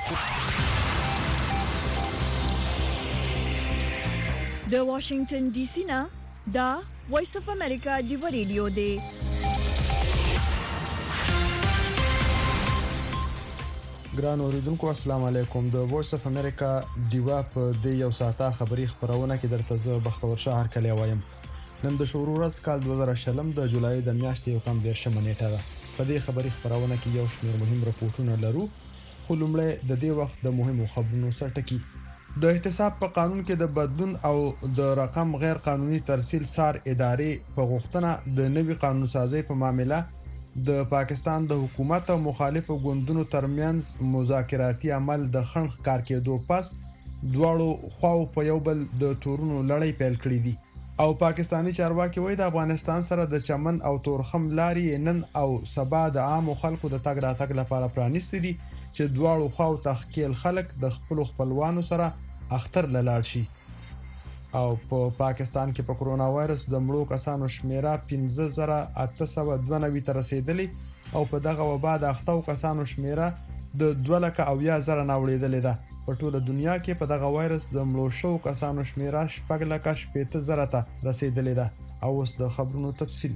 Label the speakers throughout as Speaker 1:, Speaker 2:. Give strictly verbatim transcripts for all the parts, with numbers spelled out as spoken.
Speaker 1: د واشنگټن ډي سي نه دا وایس اف امریکا دی ریډیو دی.
Speaker 2: ګران اوریدونکو السلام علیکم. د وایس اف امریکا دیوا په د یو ساعته خبری خبرونه کې درته زه بختور شهر کلی وایم. نن د شروع ورځ کال دوه زره شلم د جولای د میاشتې یو کم دیرشمه نیټه ده. په دې خبری خبرونه کې یو شمېر مهم راپورټونه لرو، خو لومړی د دې وخت د مهمو خبرونو سرټکی. د احتساب په قانون کې د بدلون او د رقم غیر قانوني ترسیل سار ادارې په غوښتنه د نوي قانون سازي په معاملې د پاکستان د حکومت او مخالفو ګوندونو ترمنځ مذاکراتي عمل د خنډ کار کېدو پس دواړو خواو په یو بل د تورونو لړۍ پیل کړې دي او پاکستانی چارواکي وایي د افغانستان سره د چمن او تورخم لارې نن او سبا د عام خلکو د تګ راتګ لپاره پرانیستي دي چې دواړو خواو تخکیل خلک د خپل خپلوانو سره اختر لاله شي. او په پا پاکستان کې په کرونا وایرس د مړو کسانو شمیره پنځه زره اته سوه دوه نوي ته رسیدلی او په دغه وبا د اختو کسانو شمیره د دوه لکه اویا زره نه وړېدلې ده. په ټوله دنیا کې په دغه وایرس د مړو شو کسانو شمیره شپږ لکه شپېته زره ته رسیدلې ده. او اوس د خبرونو تفصیل.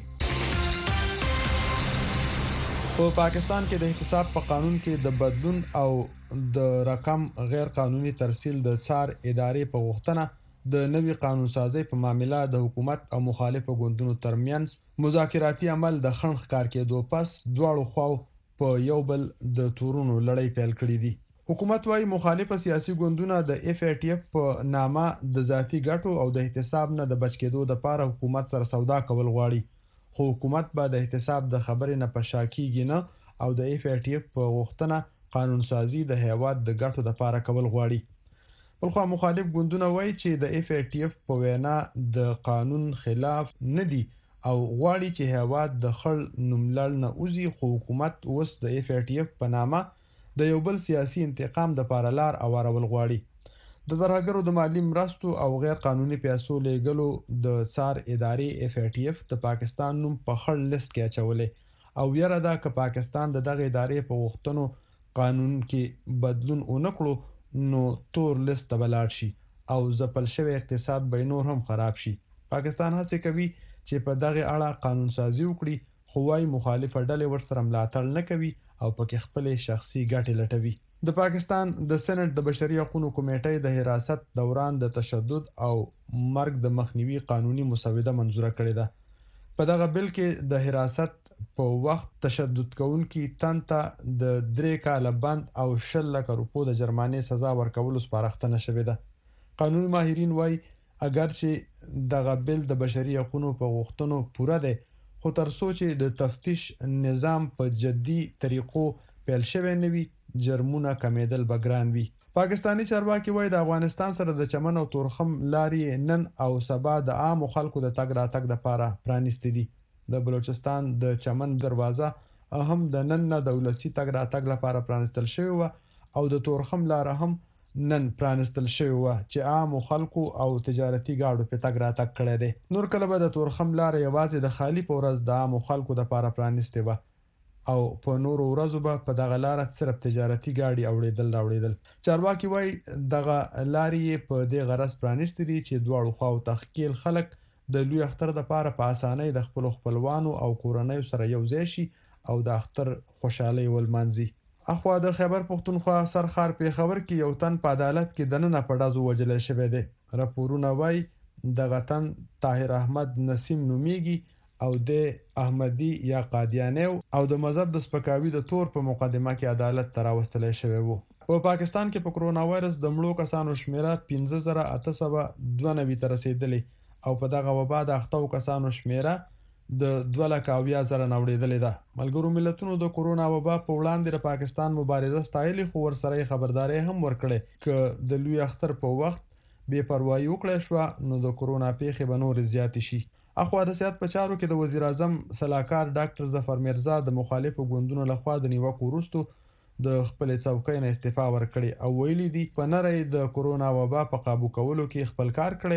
Speaker 2: په پاکستان کې د احتساب په قانون کې د بدلون او د رقم غیر قانوني ترسیل د سار ادارې په غوښتنه د نوي قانون سازي په معاملې د حکومت او مخالفو ګوندونو ترمنځ مذاکراتي عمل د خنډ ښکار کېدو پس دواړو خواو په یو بل د تورونو لړۍ پیل کړې دي. حکومت وايي مخالفه سیاسي ګوندونه د اف ای ټی اف په نامه د ذاتی ګټو او د احتساب نه د بچ کېدو لپاره حکومت سره سودا کول غواړي، خو حکومت به د احتساب د خبرې نه پشا کیږي نه او د اف ای ټی اف په غوښتنه قانون سازي د هیواد د ګټو لپاره کول غواړي. بلخو مخالف ګوندونه وايي چې د اف ای ټی اف په وینا د قانون خلاف نه دي او غواړي چې هیواد د خړ نوملړ نه وځي، خو حکومت اوس د اف ای ټی اف په نامه د یو بل سیاسي انتقام د پاره لار اوارول غواړي. د ترهګرو د مالی مرستو او غیر قانوني پیسو لیږلو د څار ادارې اف ای ټی اف د پاکستان نوم په خړ لیست کې اچولې او یره ده که پاکستان د دغه ادارې په غوښتنو قانون کې بدلون ونه کړو نو تور لیست ته بلاړ شي او ځپل شوی اقتصاد به نور هم خراب شي. پاکستان هڅه کوي چې په دغه اړه قانون سازي وکړي، خو وايي مخالفه ډلې ورسره ملاتړ نه کوي او پکې خپل شخصي ګټې لټوي. د پاکستان د سېنات د بشري حقوقو کمیټې د حراست دوران د تشدد او مرګ د مخنیوي قانوني مسوده منزوره کړې ده. په دغه بل کې د حراست په وخت تشدد کوونکي تن ته د درې کاله بند او شل لکه روپو د جرمانې سزا ورکولو سپارښتنه شوې ده. قانوني ماهرین وایي اگر چې دغه بل د بشري حقوقو په غوښتنو پوره دی، خو تر څو چې د تفتیش نظام په جدي طریقو پیل شوی نه وي جرمونه کمیدل به ګران وي. پاکستانی چارواکي وایي د افغانستان سره د چمن او تورخم لارې نن او سبا د عام خلکو د تګ راتګ لپاره پرانیستې دي. د بلوچستان د چمن دروازه هم د نن نه د ولسی تګ راتګ لپاره پرانیستل شوی و او د تورخم لار هم نن پرانستل شوی و چې عام خلکو او تجارتي گاډو په تګ راتګ کړی دی. نور کله به د تورخم لار یوازې د خالی په ورځ د عام خلکو لپاره پرانستې و او په نورو ورځو به په دغه لار صرف تجارتي گاډي اوړېدل راوړېدل. چارواکي وایي دغه لارې په دې غرض پرانستې دي چې دواړو خواو تخکیل خلک د لوی اختر لپاره په اسانۍ د خپل خپلوانو او کورنۍ سره یو ځای شي او د اختر خوشحالي ولمانځي. اخوا د خیبر پختونخوا سرخار په خبر کې یو تن په عدالت کې دننه په ډازو وجل شوی دی. راپورونه وایي دغه تن طاهر احمد نسیم نومیږي او د احمدي یا قادیانی او د مذهب د سپکاوي د تور په مقدمه کې عدالت ته راوستل شوی وو. په پاکستان کې په کرونا وایرس د مړو کسانو شمیره پنځه زره اته سوه دوه نوي ته رسیدلی او په دغه وبا د اختو کسانو شمیره د دوه لکه اویا زره نه وړېدلې ده. ملګرو ملتونو د کرونا وبا په وړاندې د پاکستان مبارزه ستایلې، خو ورسره خبرداري هم ورکړې که د لوی اختر په وخت بې پروايي وکړې شو نو د کرونا پیښې به نور زیات شي. اخوا د صحت په چارو کې د وزیر اعظم صلاحکار ډاکټر ظفر میرزا د مخالفو ګوندونو لخوا د نیوکو وروسته د خپل څوکۍ نه استعفا ورکړي او ویلي دي په نړۍ د کرونا وبا په قابو کولو کې خپل کار کړي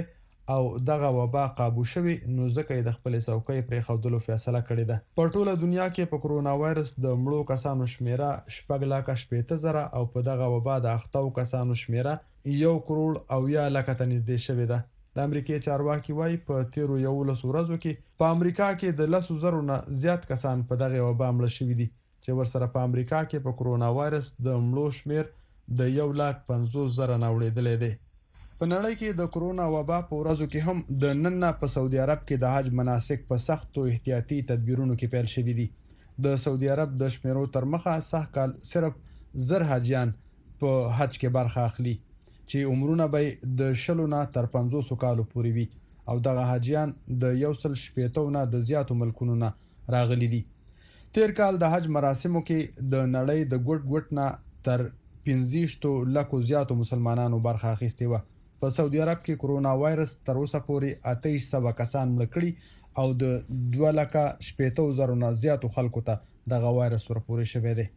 Speaker 2: او دغه وبا قابو شوي نو ځکه یې د خپلې څوکۍ پرېښودلو فیصله کړې ده. په ټوله دنیا کې په کرونا وایرس د مړو کسانو شمیره شپږ لکه شپېته زره او په دغه وبا د اخته کسانو شمیره یو کروڑ او یا لکه ته نږدې شوې ده. د امریکای چارواکي وایي په تیرو یولسو ورځو کې په امریکا کې د لسو زرو نه زیات کسان په دغه وبا مړه شوي دي چې ورسره په امریکا کې په کرونا وایرس د مړو شمیر د یو لاک پنځوس زره نه وړېدلی دی. په نړۍ کې د کرونا وبا په ورځو کې هم د نن نه په سعودي عرب کې د حج مناسک په سختو احتیاطي تدبیرونو کې پیل شوي دي. د سعودي عرب د شمیرو تر مخه سږ کال صرف زر حاجیان په حج کې برخه اخلي چې عمرونه به د شلو نه تر پنځوسو کالو پورې وي او دغه حاجیان د یو سل شپېتو نه د زیاتو ملکونو نه راغلي دي. تیر کال د حج مراسمو کې د نړۍ د ګوټ ګوټ نه تر پنځه لکو زیاتو مسلمانانو برخه اخیستې وه. په سعودي عرب کې کرونا وایرس تر اوسه پورې اته ویشت سوه کسان مړه کړي او د دوه لکه شپېتو زرو نه زیاتو خلکو ته دغه وایرس ورپورې شوی دی.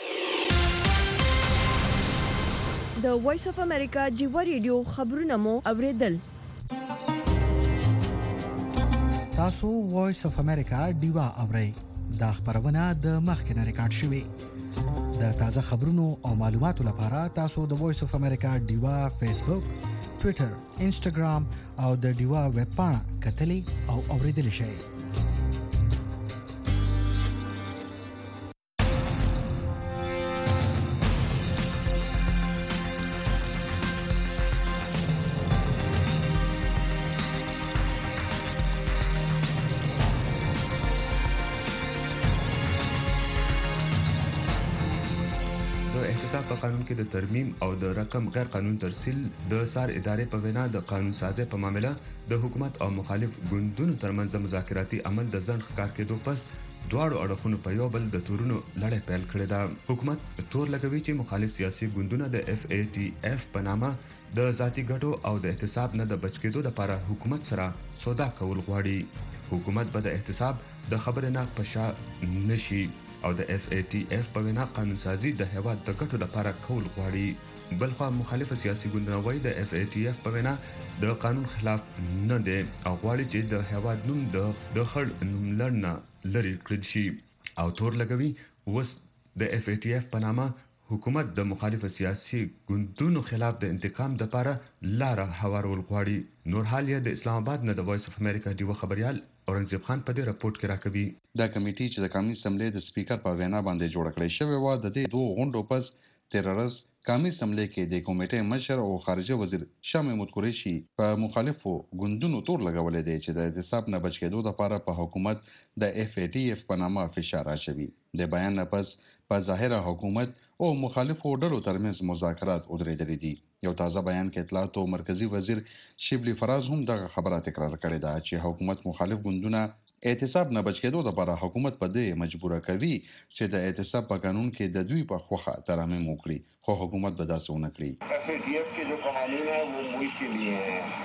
Speaker 1: د وایس اف امریکا جیوا ریډیو خبرونه مو اوریدل.
Speaker 3: تاسو وایس اف امریکا ډیوا اورئ. دا خبرونه د مخکنه ریکارډ شوې. د تازه خبرونو او معلوماتو لپاره تاسو د وایس اف امریکا ډیوا فیسبوک، ټوئیټر، انسټاګرام او د ډیوا ویب پاڼه کتلی او اوریدلی شئ.
Speaker 4: احتساب په قانون کې د ترمیم او د رقم غیر قانون ترسیل د سار ادارې په وینا د قانون سازي په معاملې د حکومت او مخالف ګوندونو ترمنځ مذاکراتي عمل د ځنډ ښکار کېدو پس دواړو اړخونو په یو بل د تورونو لړۍ پیل کړې ده. حکومت تور لګوي چې مخالف سیاسي ګوندونه د اف ای ټي اف په نامه د ذاتي ګټو او د احتساب نه د بچ کېدو لپاره حکومت سره سودا کول غواړي. حکومت به د احتساب د خبرې نه پښه نشي او د اف ای ټي اف په وینا قانون سازي د هیواد د ګټو لپاره کول غواړي. بلخوا مخالف سیاسي ګوندونه وایي د اف ای ټي اف په وینا د قانون خلاف نه دی او غواړي چې د هیواد نوم د د خړ نوم لړنه لري کړل شي او تور لګوي وس د اف ای ټي اف په نامه حکومت د مخالف سیاسي ګوندونو خلاف د انتقام لپاره لار هوارول غواړي. نور حال یې د اسلام آباد نه د وایس اف امریکا دیو خبريال اورنګزیب خان په دې راپورټ کې راکوي.
Speaker 5: دا کمیټي چې د قومي اسمبلی د سپیکر په وینا باندې جوړ کړی شوی و د دې دوه غونډو پس تیررز قومي اسمبلی کې د کمیټې مشر او خارجه وزیر شاه محمود قریشي په مخالفو ګوندونو تور لګولې دی چې د احتساب نه بچ کېدو لپاره په حکومت د اف ای ټي اف په نامه فشار اچوي. د بیان نه پس په ظاهره حکومت او مخالفو ډلو ترمنځ مذاکرات ودرېدلي دي. یو تازه بیان کې اطلاعات او مرکزی وزیر شیبلی فراز هم دغه خبره تکرار کړې ده چې حکومت مخالف ګوندونه احتساب نه بچ کېدو لپاره حکومت په دې مجبور کوي چې د احتساب په قانون کې د دوی په خوخه ترمیم وکړي خو حکومت به داسې ونه کړي.
Speaker 6: اف ای ٹی ایف کے جو قوانین ہیں وہ ملک کے لیے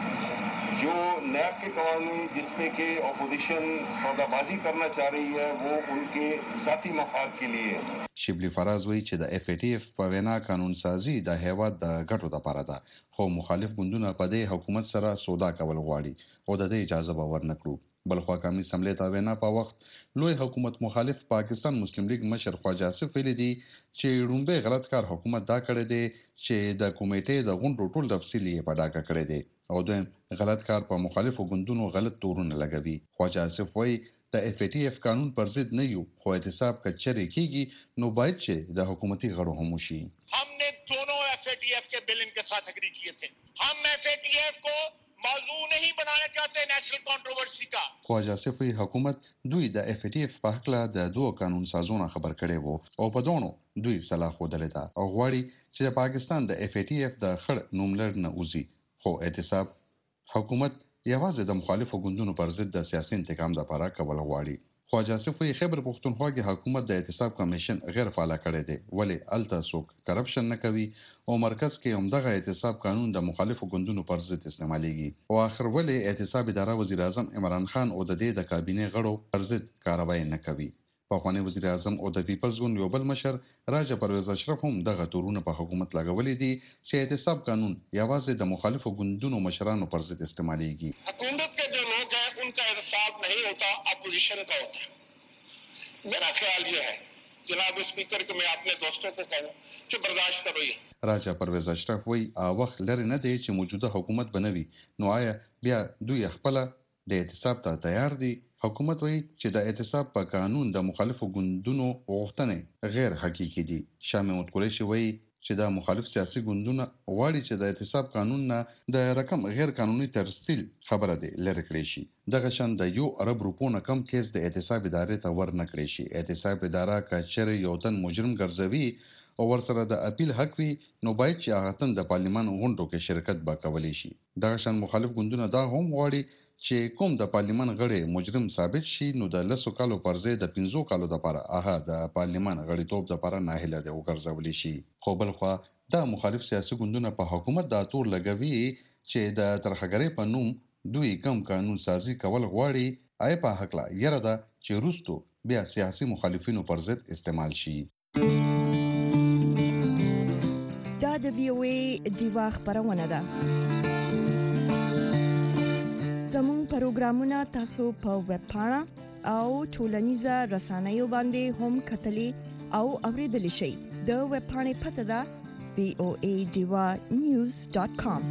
Speaker 6: ہیں. جو نیب کے قوانین جس پہ کہ اپوزیشن سودا بازی کرنا چاہ رہی ہے وہ ان کے ذاتی مفاد کے لیے.
Speaker 5: شیبلی فراز وایي چې د اف ای ټي اف په وینا قانون سازي د هیواد د ګټو لپاره ده خو مخالف ګوندونه په دې حکومت سره سودا کول غواړي او د دې اجازه به ورنکړو. بلخوا قومي اسمبلی ته وینا په وخت لوی حکومت مخالف پاکستان مسلم لیگ مشر خواجه آصف ویلي دي چې ړومبی غلط کار حکومت دا کړی دی چې د کمیټې د غونډو ټول تفصیل یې په ډاګه کړی دی او دویم غلط کار په مخالفو ګوندونو غلط تورونه لګوي. خواجه آصف وایي د اف ای ټي اف قانون پر ضد نه یو خو احتساب کچري کیږي نو باید چې د حکومتي غړو هم وشي.
Speaker 7: हमने दोनों F A T F के बिल इनके साथ एग्री किए थे. हम एफ ए टी एफ को मौजू नहीं बनाना चाहते नेशनल कंट्रोवर्सी का.
Speaker 5: خواجه آصف وایي حکومت دوی د اف ای ټي اف په حق له د دوه قانون سازونه خبر کړي وو او په دونو دوی صلاح ښودلې ده او غواړي چې د پاکستان د اف ای ټي اف د خړ نوم لړنه وزي خو احتساب حکومت یوازې د مخالفو ګوندونو پر ضد د سیاسي انتقام لپاره کول غواړي. خواجه آصف وایي خیبر پښتونخوا کې حکومت د احتساب کمیشن غیر فعال کړی دی ولې الته څوک کرپشن نه کوي او مرکز کې همدغه احتساب قانون د مخالفو ګوندونو پر ضد استعمالیږي او اخر ولې احتساب اداره وزیر اعظم عمران خان او د دې د کابینې غړو پر ضد کاروایی نه کوي. پخوانی وزیر اعظم او د پیپلز ګوند یو بل مشر راجا پرویز اشرف هم دغه تورونه په حکومت لګولې دي چې اعتصاب قانون یوازې د مخالفو ګوندونو مشرانو پر ضد استعمالېږي.
Speaker 7: حکومت کے جو لوگ ہیں ان کا احتساب نہیں ہوتا, اپوزیشن کا ہوتا ہے. میرا خیال یہ ہے جناب اسپیکر کہ میں اپنے دوستوں کو کہوں کہ برداشت کرو. یہ
Speaker 5: راجا پرویز اشرف وی وخت لري نه دی چې موجوده حکومت بنوي نو آیا بیا دوی خپل د اعتصاب ته تیار دي؟ حکومت وی چې د اعتصاب په قانون د مخالفو ګوندونو غوښتنې غیر حقیقي دي. شاه محمود قریشي وی چې د مخالف سیاسي ګوندونه غواړي چې د اعتصاب قانون نه د رقم غیر قانوني ترسیل خبره دی لرې کړی شي. دغه شان د یو ارب روپو نه کم کیس د اعتصاب ادارې ته ور نه کړی شي. اعتصاب اداره که چیرې یو تن مجرم ګرځوي او ورسره د اپیل حق وي نو باید چې هغه تن د پارلیمان غونډو کې شرکت به کولی شي. دغه شان مخالف ګوندونه دا هم غواړي چې کوم د پارلیمان غړی مجرم ثابت شي نو د لسو کالو پر ځای د پنځو کالو دپاره هغه د پارلیمان غړیتوب دپاره ناهیله دی وګرځولی شي. خو بل خوا دا مخالف سیاسي ګوندونه په حکومت دا تور لګوي چې د ترخګرۍ په نوم دوی کم قانون سازي کول غواړي. آی په هکله یره ده چې وروستو بیا سیاسي مخالفینو پر ضد استعمال شي.
Speaker 1: دا د وی او ای دیوا خبرونه ده. زموږ پروګرامونه تاسو په ویب پاڼه او ټولنیزه رسنیو باندې هم کتلی او اوریدلی شئ. د ویب پاڼې پته ده وی او ای دیوا نیوز ډاٹ کام.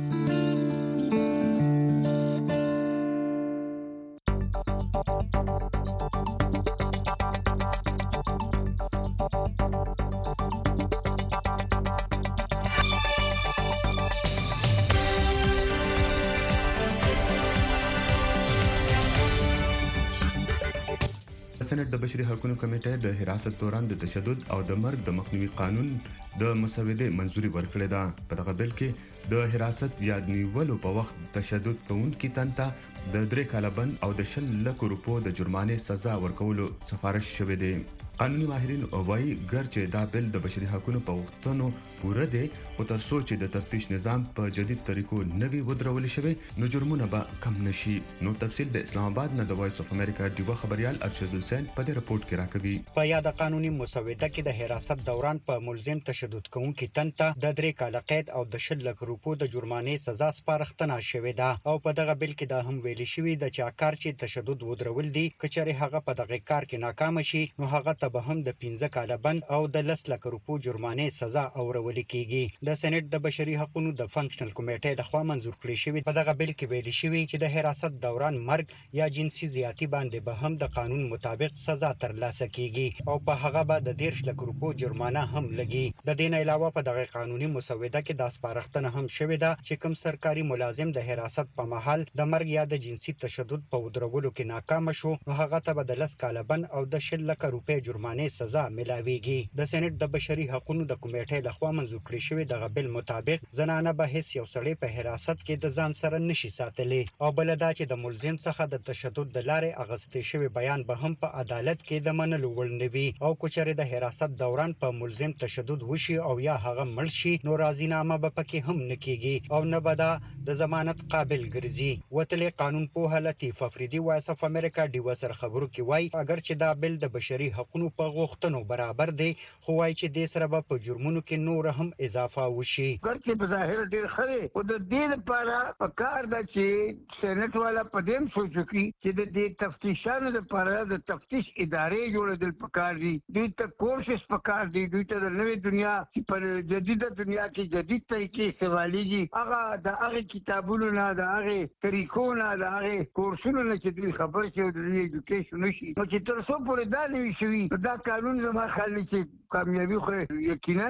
Speaker 4: سنټ د بشري حقوقو کمیټې د حراست دوران د تشدد او د مرګ د مخنیوي قانون د مسودې منځوري ورکړې ده. په دغه بل کې د حراست یا نیولو په وخت تشدد کوونکي تن ته د درې کاله بند او د شل لکو روپو د جرمانې سزا ورکولو سفارش شوې ده. قانوني ماهرین وایي ګرچې دا بل د بشري حقوقو په غوښتنو پوره دی خو تر څو چې د تفتیش نظام په جدید طریقو نوي ودرول شوی نو جرمونه به کم نشي. نو تفصیل د اسلام آباد نه د وایس اف امریکا ډیوا خبريال ارشد حسین په دې رپورت کې راکوي.
Speaker 8: په یاد قانوني مسوده کې د حراست دوران په ملزم تشدد کوونکي تن ته د درې کاله قید او د شل لک روپو د جرمانې سزا سپارښتنه شوې ده. او په دغه بل کې دا هم ویل شوی د چا کار چې تشدد ودرول دي کچره هغه په دغه کار کې ناکام شي نو هغه ته به هم د پنځه کاله بند او د لس لک روپو جرمانې سزا اورول کیږي. د سېنات د بشري حقوقو د فنکشنل کمیټې لخوا منظور کړی شوی. په دغه بل کې ویل شوی چې د حراست دوران مرګ یا جنسي زیاتی باندې به هم د قانون مطابق سزا ترلاسه کیږي او په هغه به د دیرش لک روپو جرمانه هم لګي. د دې نه علاوه په دغه قانوني مسوده کې د سپارښتنه هم شوې ده چې کوم سرکاري ملازم د حراست په محل د مرګ یا د جنسي تشدد په ودرولو کې ناکام شو نو هغه ته به د لس کاله بند او د شل لک روپې جرمانه سزا ملاويږي. د سېنات د بشري حقوقو د کمیټې لخوا منظور کړی شوی دغه بل مطابق زنانه به هیڅ یو سړی په حراست کې د ځان سره نشي ساتلی او بل دا چې د ملزم څخه د تشدد د لارې اغستې شوی بیان به هم په عدالت کې د منلو وړ نه وي او کچره د حراست دوران په ملزم تشدد وشي او یا هغه مړ شي نو راضینامه به پکې هم نکېږي او نه به دا د ضمانت قابل ګرځي. وتلې قانون پوه لطیف افریدي وایس اف امریکا ډیوا سره خبرو کې وایي اگر چې دا بل د بشري حقوقو په غوښتنو برابر دی خو وایي چې د سره به په جرمونو کې نور هم اضافه وشي.
Speaker 9: ګرچې په ظاهر ډېر ښه دی خو د دې لپاره پکار ده چې سېنات والا په دې سوچ وکړي چې د دې تفتیشانو لپاره د تفتیش ادارې جوړېدل پکار دي. دوی ته کورسز پکار دي. دوی ته د نوې دنیا چې په جدیده دنیا کې جدید طریقې استعمالېږي هغه د هغې کتابونو نه د هغې طریقو نه د هغې کورسونو نه چې دوی خبر شي او د دوی ایډوکیشن وشي نو چې تر څو پورې دا نه وي شوي دا قانون زما خیال دی چې کامیابی خو یقینا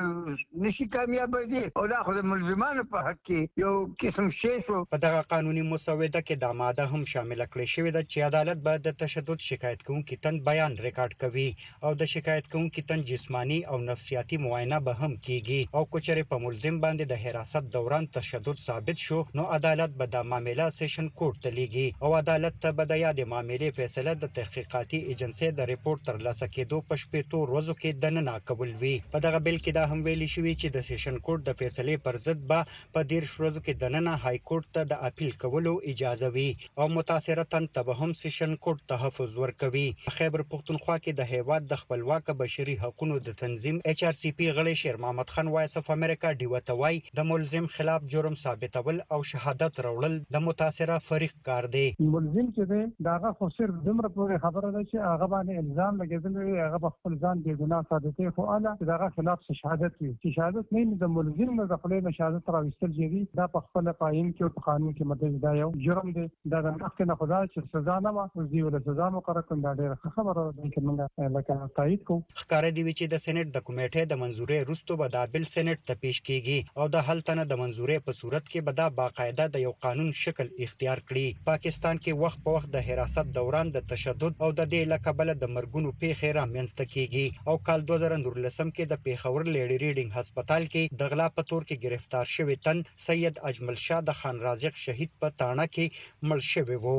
Speaker 9: نشي کامیاب دي او دا خو د ملزمانو په حق کې یو قسم شی شو.
Speaker 8: په دغه قانوني مسوده کې دا ماده هم شامل کړې شوې ده چې عدالت به د تشدد شکایت کوونکي تن بیان ریکارډ کوي او د شکایت کوونکي تن جسمانی او نفسیاتي معاینه به هم کیږي او کچره په ملزم باندې د حراست دوران تشدد ثابت شو نو عدالت به د معاملې سیشن کورټ ته لیږي او عدالت ته به د یادې معاملې فیصله د تحقیقاتي ایجنسۍ د ریپورت ترلاسه کېدو په شپږ ورځو کې دننه قبول وي. په دغه بل کې دا هم ویلي شوی چې د سیشن کورټ د فیصلې پر ضد به په دېرش ورځو کې دننه های کورټ ته د اپیل کولو اجازه وي او متاثره تن ته به هم سیشن کورټ تحفظ ورکوي. خیبر پختونخوا کې د هیواد د خپلواک بشري حقوقو د تنظیم ایچ آر سی پی غړي شیر محمد خان وایس اف امریکا ډیو ته وایي د ملزم خلاف جرم ثابتول او شهادت راوړل د متاثره فریق کار دی.
Speaker 10: ملزم چې دی داغه خو صرف دمر پورې خبره ده چې هغه باندې الزام لګیدل هغه په خپل ځان بې ګناه ثابتې خو اله دغه خلاف شهادت وي چې شهادت نه د ملزم نه د خپل شهادت راوستل جدي دا په خپل قانون کې په قانون کې مدد دا یو جرم دی دا د مخکې نه خدای چې سزا نه و دی ول سزا مقرره کړه دا ډېر خبره ده چې موږ لکه تایید کوو.
Speaker 8: ښکار دی چې د سېنات د کمیټې د منځوري وروسته به دا بل سېنات ته پیش کیږي او د حل تنه د منځوري په صورت کې به دا باقاعده د یو قانون شکل اختیار کړي. پاکستان کې وخت په وخت د حراست دوران د تشدد او د دې لکبل د مرګونو پیښې رامنځته کیږي او کال دوه زره نولسم کې د پیښور لیډي ریډینګ هسپتال کې د غلا په تور کې گرفتار شوی تن سید اجمل شاه د خان رازق شهید په تاڼه کې مړ شوی وو.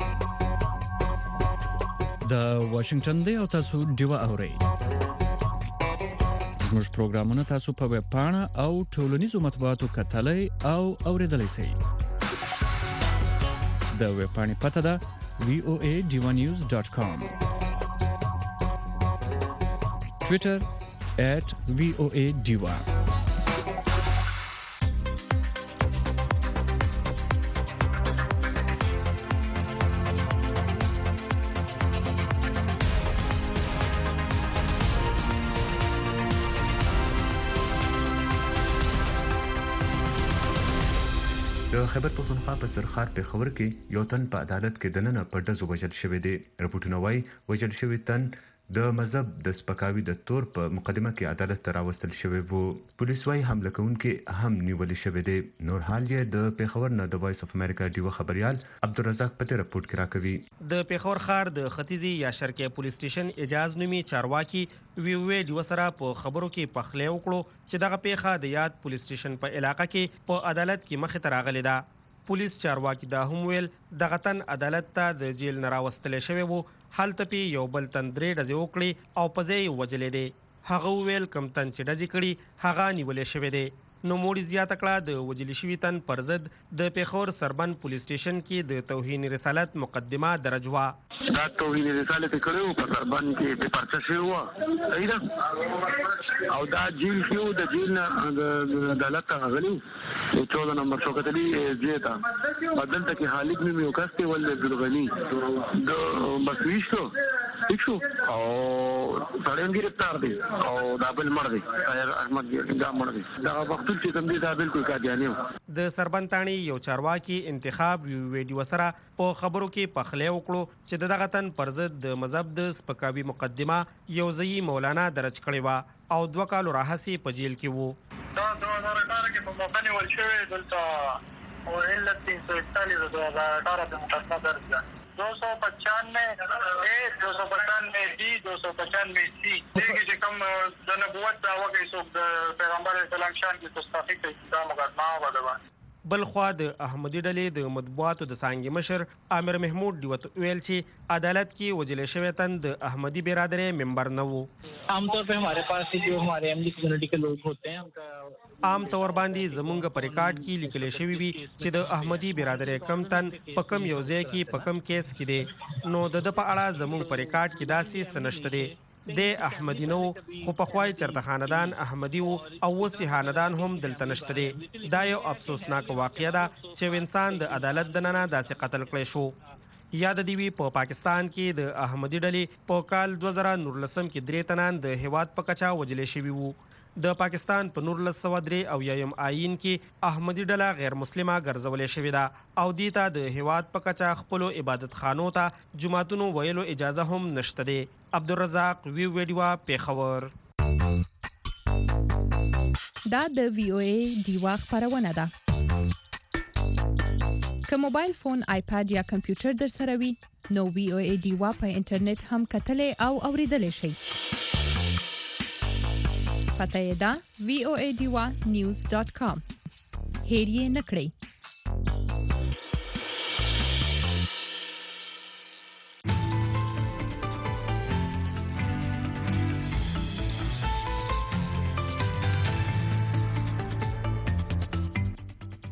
Speaker 11: د واشنگټن دی او تاسو ډیوا اورئ. زموږ پروګرامونه تاسو په ویب پاڼه او ټولنیزو مطبوعاتو کتلای او اوریدلای شئ. د ویب پاڼې پته ده وی او ای ډیوا نیوز ډاټ کام. ټوئیټر ایٹ وی او ای ډیوا.
Speaker 4: د خیبر پختونخوا په سرخار پیښور کې یو تن په عدالت کې دننه په ډزو وژل شوی دی. رپورټونه وايي وژل شوی تن د مذهب د سپکاوي د تور په مقدمه کې عدالت ته راوستل شوی وو. پولیس وايي حمله کوونکي هم نیول شوی دی. نور حال یې د پیښور نه د وایس اف امریکا ډیو خبريال عبدالرزاق پته رپورټ کرا کوي.
Speaker 12: د پیښور ښار د ختیځي یا شرقي پولیس سټیشن اجاز نومي چارواکي وی وی ډیو سره په خبرو کې پخلی وکړو چې دغه پیښه د یاد پولیس سټیشن په علاقه کې په عدالت کې مخ ته راغلې ده. پولیس چارواکي دا هم ویل دغه تن عدالت ته د جیل نه راوستل شوی وو. هلته پی یو بل تن درې ډزې وکړي او په ځای وجلې دی. هغه ویل کم تن چې ډزې کړي هغه نیولې شوی دی. نو موړي زیاته کړه د وجلې شوي تن پر ضد د پیښور سربن پولیس سټیشن کې د توهین رسالت مقدمه درج وا.
Speaker 13: دا توهین رسالت کړو په سربن کې په پرچا شوی و صحیح ده او دا جیل کې د جیل نه عدالت غلي چودہ نمبر چوکتلی جیتا بدلته کې حالک مې یو کاسته ول عبدالغنی د بسويشتو شو او سړی گرفتار دي او دا بل مړ دي احمد ګام مړ دي دا وخت چې کوم دي دا بالکل قاضیانه
Speaker 12: د سربنتانی یو چارواکي انتخاب یو ویډیو سره په خبرو کې پخلی وکړو چې دغه تن پر ضد د مذهب د سپکاوي مقدمه یو ځای مولانا درج کړی و او دوه کالو راهسي په جیل کې وو.
Speaker 14: دا دوه هزار اٹھارہ کې په موقع نیول شوی دلته او علت تین سو اکتالیس دو ہزار اٹھارہ په مقدمه درج ده. دو سو پچانوے اے دو سو پچانوے ڈی دو سو پچانوے سی دیکھیں چې کوم د نبوت دعوه کوي څوک د پیغمبر اسلام شان کې ګستاخی کوي دا مقدمه وده.
Speaker 12: بل خوا د احمدي ډلې د مطبوعاتو د څانګې مشر عامر محمود دیوت ویل چې عدالت کې وجلې شوی تن د احمدي برادری ممبر نه وو.
Speaker 15: عام طور पे हमारे पास जो हमारे एमडी कम्युनिटी के लोग होते हैं उनका
Speaker 12: عام طور باندې زمونږ په ریکارډ کې لیکل شوی وي چې د احمدي برادری کم تن په کم یو ځای کې په کم کیس کې دی. نو د په اړه زمونږ په ریکارډ کې داسې سنشت دی. د احمدي نو خو په خوای چرته خاندان احمدي وو او وسی خاندان هم دلته نشته دی. دا یو افسوسناک واقعه ده چې انسان د عدالت د نه داسې قتل کړی شو. یاد دی وی په پاکستان کې د احمدي ډلې په کال دوه زره نولسم کې درې تنان د هیواد په کچا وجلې شوی وو. د پاکستان په نولس سوه درې او یایم آئین کې احمدي ډله غیر مسلمه ګرځولې شوې ده او دې ته د هیواد په کچا خپلو عبادت خانو ته جماعتونو ویلو اجازه هم نشته دی. عبدالرزاق وی ویډیو پیښور.
Speaker 16: دا د وی او ای ډیوا خبرونه ده. که موبایل فون آیپاد یا کمپیوټر در سره وي نو وی او ای ډیوا په انټرنیټ هم کتلې او اوریدلې شئ. پته یې ده وی او ای ډیوا نیوز ډاټ کام. هیر یې نکړئ.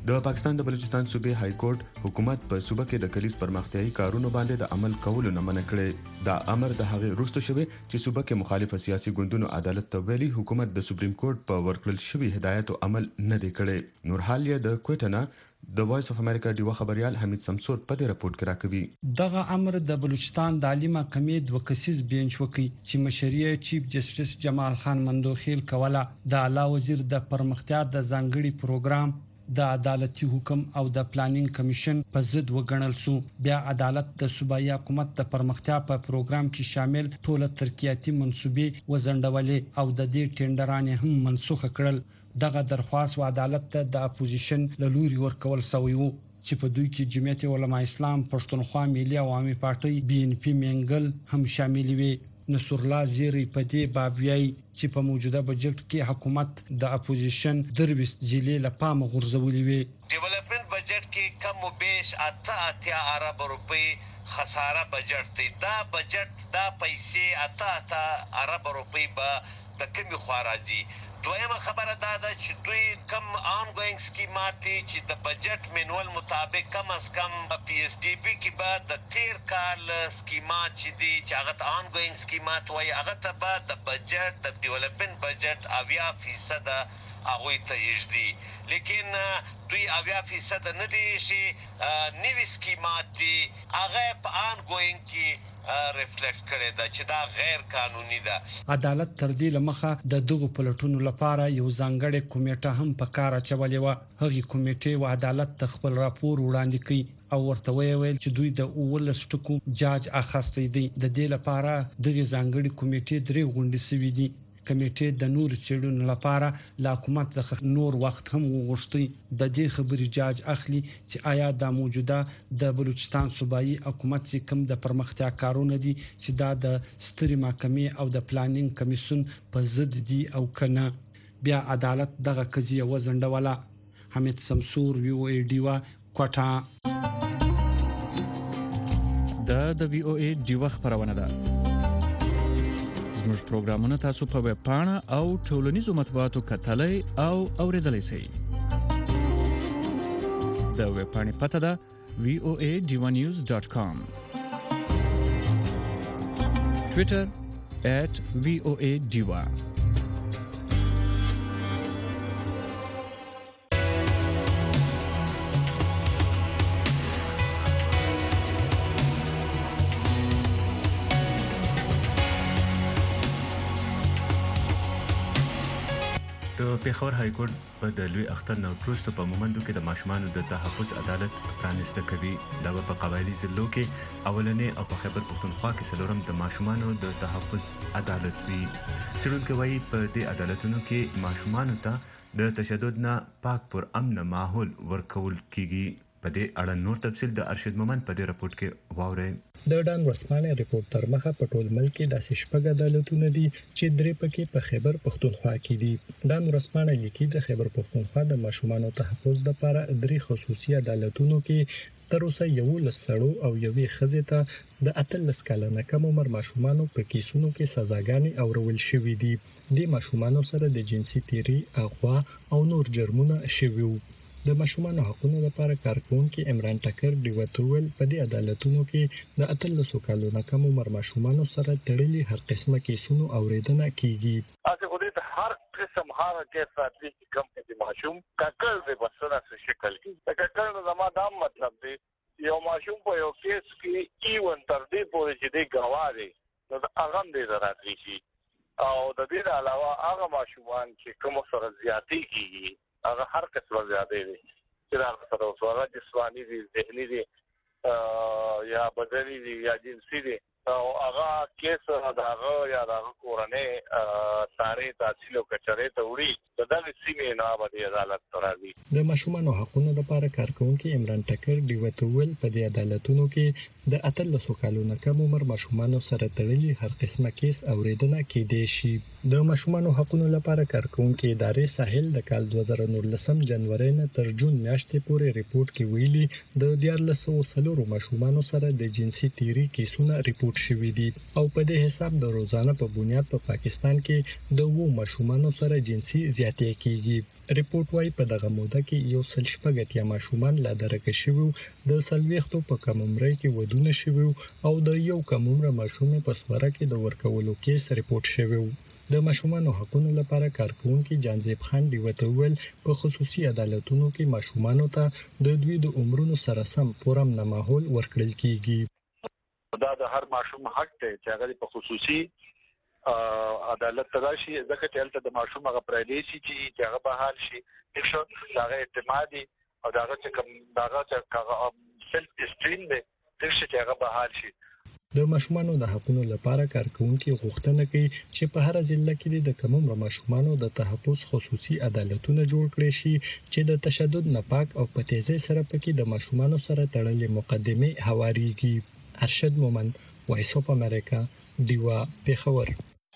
Speaker 4: د پاکستان د بلوچستان صوبې های کورټ حکومت په صوبه کې د کلیس پرمختیايي کارونو باندې د عمل کولو نه منع کړي. دا امر د هغه وروسته شوی چې صوبه کې مخالف سیاسي ګوندونو عدالت ته ویلي حکومت د سپریم کورټ په ورکړل شوی هدایت عمل نه دی کړی. نور حال یې د کوټنا د وایس اف امریکا ډیوا خبريال حمید سمسور په دې راپورټ کې راکوي.
Speaker 17: دغه امر د بلوچستان د عالی محکمې دوه کسیز بینچ وکي چې مشري چیف جسټس جمال خان مندوخیل کوله د اعلی وزیر د پرمختیا د ځانګړي پروګرام د عدالتي حکم او د پلانینګ کمیشن په ضد وګڼل سو. بیا عدالت د صوبایي حکومت د پرمختیا په پروګرام کې شامل ټول ترقیاتي منصوبې وزندولې او د دې ټینډرانې هم منسوخ کړل. دغه درخواست و عدالت ته د اپوزیشن له لوري ورکول شوی وو چې په دوی کې جمعیت علماء اسلام، پښتونخوا ملي عوامي پارټي، بي ان پی منګل هم شامل وي. نصر الله زیری په دې باب ویي چې په موجوده بجټ کې حکومت د اپوزیشن درويس ضلع لپاره غورځولې وي.
Speaker 18: ډیولپمنٹ بجټ کې کم او بیش اته اتیا ارب روپی خساره بجټ دی. دا بجټ دا پیسې اته اته ارب روپی به د کمی خارجي. دویمه خبره دا ده چې دوی کم آن گوینګ سکیمات دي چې د بجټ منوال مطابق کم از کم پی اس ډي پی کې به د تیر کال سکیمات چې دي چې هغه آن گوینګ سکیمات وایي هغه ته به د بجټ د ډیولپمنٹ بجټ اویا فیصد هغه ته اجدي. لیکن دوی اویا فیصد نه دي چې نوې سکیمات دي هغه په آن گوینګ کې ریفلیکټ کړي دا چې دا غیر قانوني ده.
Speaker 17: عدالت تر دې لمخه د دغو پلټونو لپاره یو ځانګړی کمیټه هم په کار اچولې و. هغه کمیټه و عدالت ته خپل راپور وړاندې کړي او ورته ویل چې دوی د اولس ټکو جاج اخستې دي. د دې لپاره دغه ځانګړي کمیټه درې غونډې سوي دي. کمیټه د نور څېړنو لپاره لا حکومت څخه نور وخت هم وغوښتي. د دې خبرې جاج اخلي چې آیا د موجوده د بلوچستان صوبایي حکومت چې کوم د پرمختیا کارونه دي چې دا د ستري محکمې او د پلانینګ کمیشن په ضد دي او کنه. بیا عدالت دغه قضیه وزندوله. حمید سمسور وی او ای ډیوا کوټا.
Speaker 11: دا د وی او ای ډیوا خبرونه ده. زموږ پروګرامونه تاسو په ویب پاڼه او ټولنیزو مطبوعاتو کتلای او اوریدلای شئ. د ویب پاڼې پته ده وی او ای ډیوا نیوز ډاټ کام. ټوئیټر ایٹ وی او ای ډیوا.
Speaker 4: د پیښور های کورټ په د لوی اختر نو وروسته په مومندو کې د ماشومانو د تحفظ عدالت پرانیسته کوي. دا په قبایلی ضلعو کې اولنې او په خیبر پښتونخوا کې څلورم د ماشومانو د تحفظ عدالت وي. څېړونکي وایي په دې عدالتونو کې ماشومانو ته د تشدد نه پاک پر امن ماحول ورکول کیږي. په دې اړه نور تفصیل د ارشد مومند په دې راپورټ کې واورئ.
Speaker 19: د ډان ورسمانه ریپورت تر مخه په ټول ملک کې د شپږ عدالتونه دي چې درې پکې په خیبر پښتونخوا کې دي. ډان ورسمانه لیکي د خیبر پښتونخوا د ماشومانو تحفظ لپاره درې خصوصي عدالتونو کې تر اوسه یو لسړو او یوې خزې ته د اتلس کلنه کم عمر ماشومانو په کیسونو کې سزاګانې اورول شوې دي. د ماشومانو سره د جنسي تیری، اغوا او نور جرمونه شوي وو. د ماشومانو حقوقو لپاره کارکونکي عمران ټکر دیوتول په دې عدالتونو کې د اتلسو کلونو کم عمر ماشومانو سره تړلي هر قسمه کیسونو اوریدنه کیږي.
Speaker 20: اته خو دې هر قسم هر کیس راتلی کوم کې ماشوم کاکل به بسره څه شکل کې دا کاکل نو زما دا مطلب دی یو ماشوم په یو کیس کې ایون تر دې پورې چې دی ګواهی نو هغه دې راتلی شي او د دې علاوه هغه ماشومان چې کوم سره زیاتی کیږي هغه هر قسمه زیاتې دي چې دا سره وسوره جسمانی دي، ذهني دي یا بدني دي یا جنسي دي او هغه کیس هغه یا هغه کورنۍ ساري تحصیل او کچره ته وړي د دغه سیمې نه باندې عدالت راځي.
Speaker 19: د ماشومانو حقوقو لپاره کارکونکي عمران ټکر دیوتول په دې عدالتونو کې د اتلسو کلونو کم عمر ماشومانو سره تړلي هر قسمه کیس اوریدنه کیدای شي. د ماشومانو حقوقو لپاره کارکونکو ادارې ساحل د کال دوه زره نولسم جنوري نه تر جون میاشتې پورې ریپورت کې ویلي د دیارلس سوه څلور ماشومانو سره د جنسي تیری کیسونه ریپورت شوي دي او په دې حساب د روزانه په بنیاد په پا پاکستان کې د وو ماشومانو سره جنسي زیاتې کیږي ریپورت وايي په دغه موده کې یو سل شپږ اتیا ماشومان لا درکه شوي د سلويختو په کم عمر کې ودونه شوي او د یو کم عمر ماشوم په سوره کې د ورکولو کیس ریپورت شوی د ماشومانو حقوقو لپاره کارکونکو جانزیب خان دی وتول په خصوصي عدالتونو کې ماشومانو ته د دوی د عمرونو سره سم پورم نه ماحول ورکړل کیږي
Speaker 21: دا د هر ماشوم حق دی چې هغه په خصوصي عدالت تراشي ځکه چې هلته د ماشوم هغه پرایلی شي چې هغه به حال شي دغه هغه اعتمادي او دغه چې کوم دغه چې سلف استریم دی دغه چې هغه به حال شي
Speaker 19: د ماشومانو د حقوقو لپاره کارکونکو غوښتنه کوي چې په هر ضلع کې د کموم ماشومانو د تحفظ خصوصي عدالتونه جوړ کړي شي چې د تشدد نه پاک او په تیزی سره پکې د ماشومانو سره تړلې مقدمه هواريږي. ارشد مومن، وایس اف امریکا، دیوا پیښور.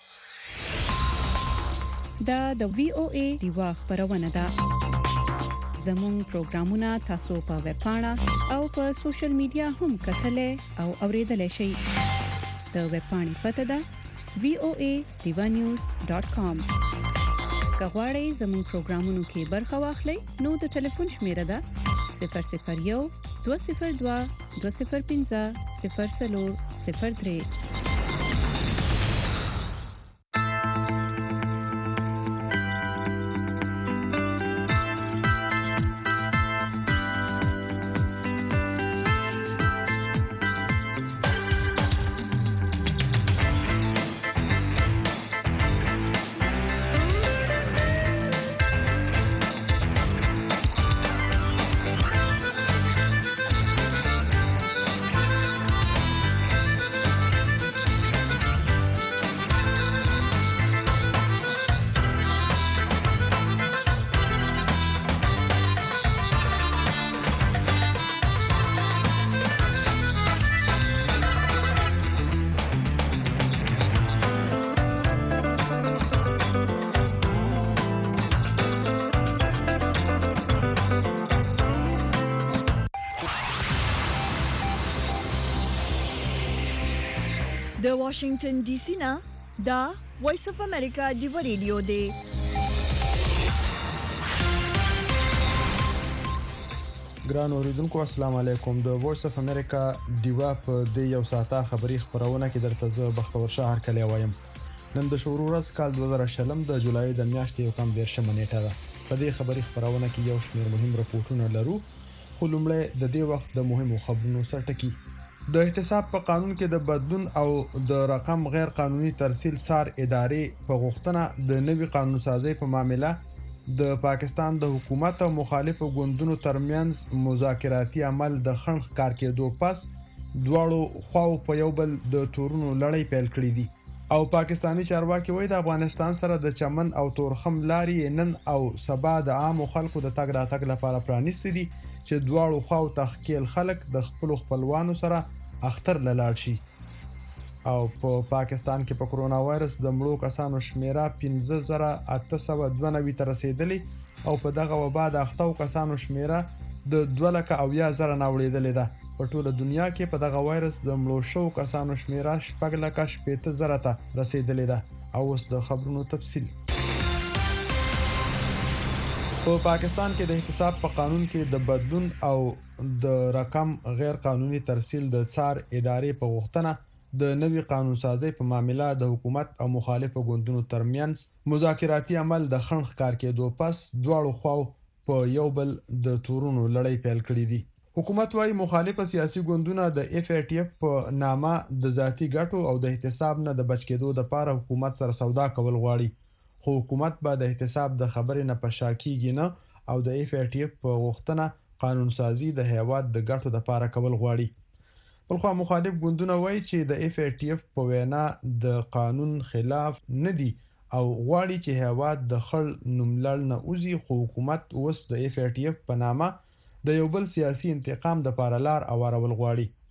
Speaker 16: دا د وی او ای دیوا خبرونه ده. زموږ پروګرامونه تاسو په ویب پاڼه او په سوشل میډیا هم کتلای او اوریدلای شئ. د ویب پاڼې پته ده وی او ای دیوا نیوز ډاټ کام. که غواړئ زموږ پروګرامونو کې برخه واخلئ نو د ټلیفون شمیره ده صفر صفر یو دوه صفر دوه دوه صفر پنځه صفر څلور صفر درې.
Speaker 1: د واشنگټن ډي سي نه دا وایس اف امریکا دی ریډیو دی.
Speaker 2: ګران اوریدونکو السلام علیکم. د وایس اف امریکا دیوا په د یو ساعته خبری خبرونه کې درته زه بختور شهر کلی وایم. نن د شروع ورځ کال دوه زره شلم د جولای د میاشتې یو کم دیرشمه نیټه ده. په دې خبری خبرونه کې یو شمېر مهم راپورټونه لرو. خو لومړی د دې وخت د مهمو خبرونو سرټکی. د احتساب په قانون کې د بدلون او د رقم غیر قانوني ترسیل سار ادارې په غوښتنه د نوي قانون سازي په معاملې د پاکستان د حکومت او مخالفو ګوندونو ترمنځ مذاکراتي عمل د خنډ کار کېدو پس دواړو خواو په یو بل د تورونو لړۍ پیل کړې دي او پاکستانی چارواکي وایي د افغانستان سره د چمن او تورخم لاري نن او سبا د عامو خلکو د تګ راتګ لپاره پرانیستي دي چې دواړو خواو تخکیل خلک د خپل خپلوانو سره اختر لاله شي. او په پا پاکستان کې په کرونا وایرس د مړو کسانو شمیره پنځه زره اته سوه دوه نوي ته رسیدلې او په دغه وبا د اختو کسانو شمیره د دوه لکه اویا زره نه وړېدلې ده. په ټوله دنیا کې په دغه وایرس د مړو شو کسانو شمیره شپږ لکه شپېته زره ته رسیدلې ده. او اوس د خبرونو تفصیل. په پاکستان کې د احتساب په قانون کې د بدلون او د رقم غیر قانوني ترسیل د څار ادارې په غوښتنه د نوي قانون سازي په معاملې د حکومت او مخالفو ګوندونو ترمنځ مذاکراتي عمل د خنډ کار کېدو پس دواړو خواو په یو بل د تورونو لړۍ پیل کړې دي. حکومت وايي مخالفه سیاسي ګوندونه د اف ای ټی اف په نامه د ذاتی ګټو او د احتساب نه د بچ کېدو لپاره حکومت سره سودا کول غواړي. خو حکومت به د احتساب د خبرې نه پشاکیږي نه او د اف ای ټی اف په غوښتنه قانون سازي د هیواد د ګټو لپاره کول غواړي. بلخو مخالف ګوندونه وایي چې د اف ای ټی اف په وینا د قانون خلاف نه دي او غواړي چې هیواد د خړ نوملړ نه اوزي. خو حکومت اوس د اف ای ټی اف په نامه د یو بل سیاسي انتقام د لپاره لار اوارول غواړي.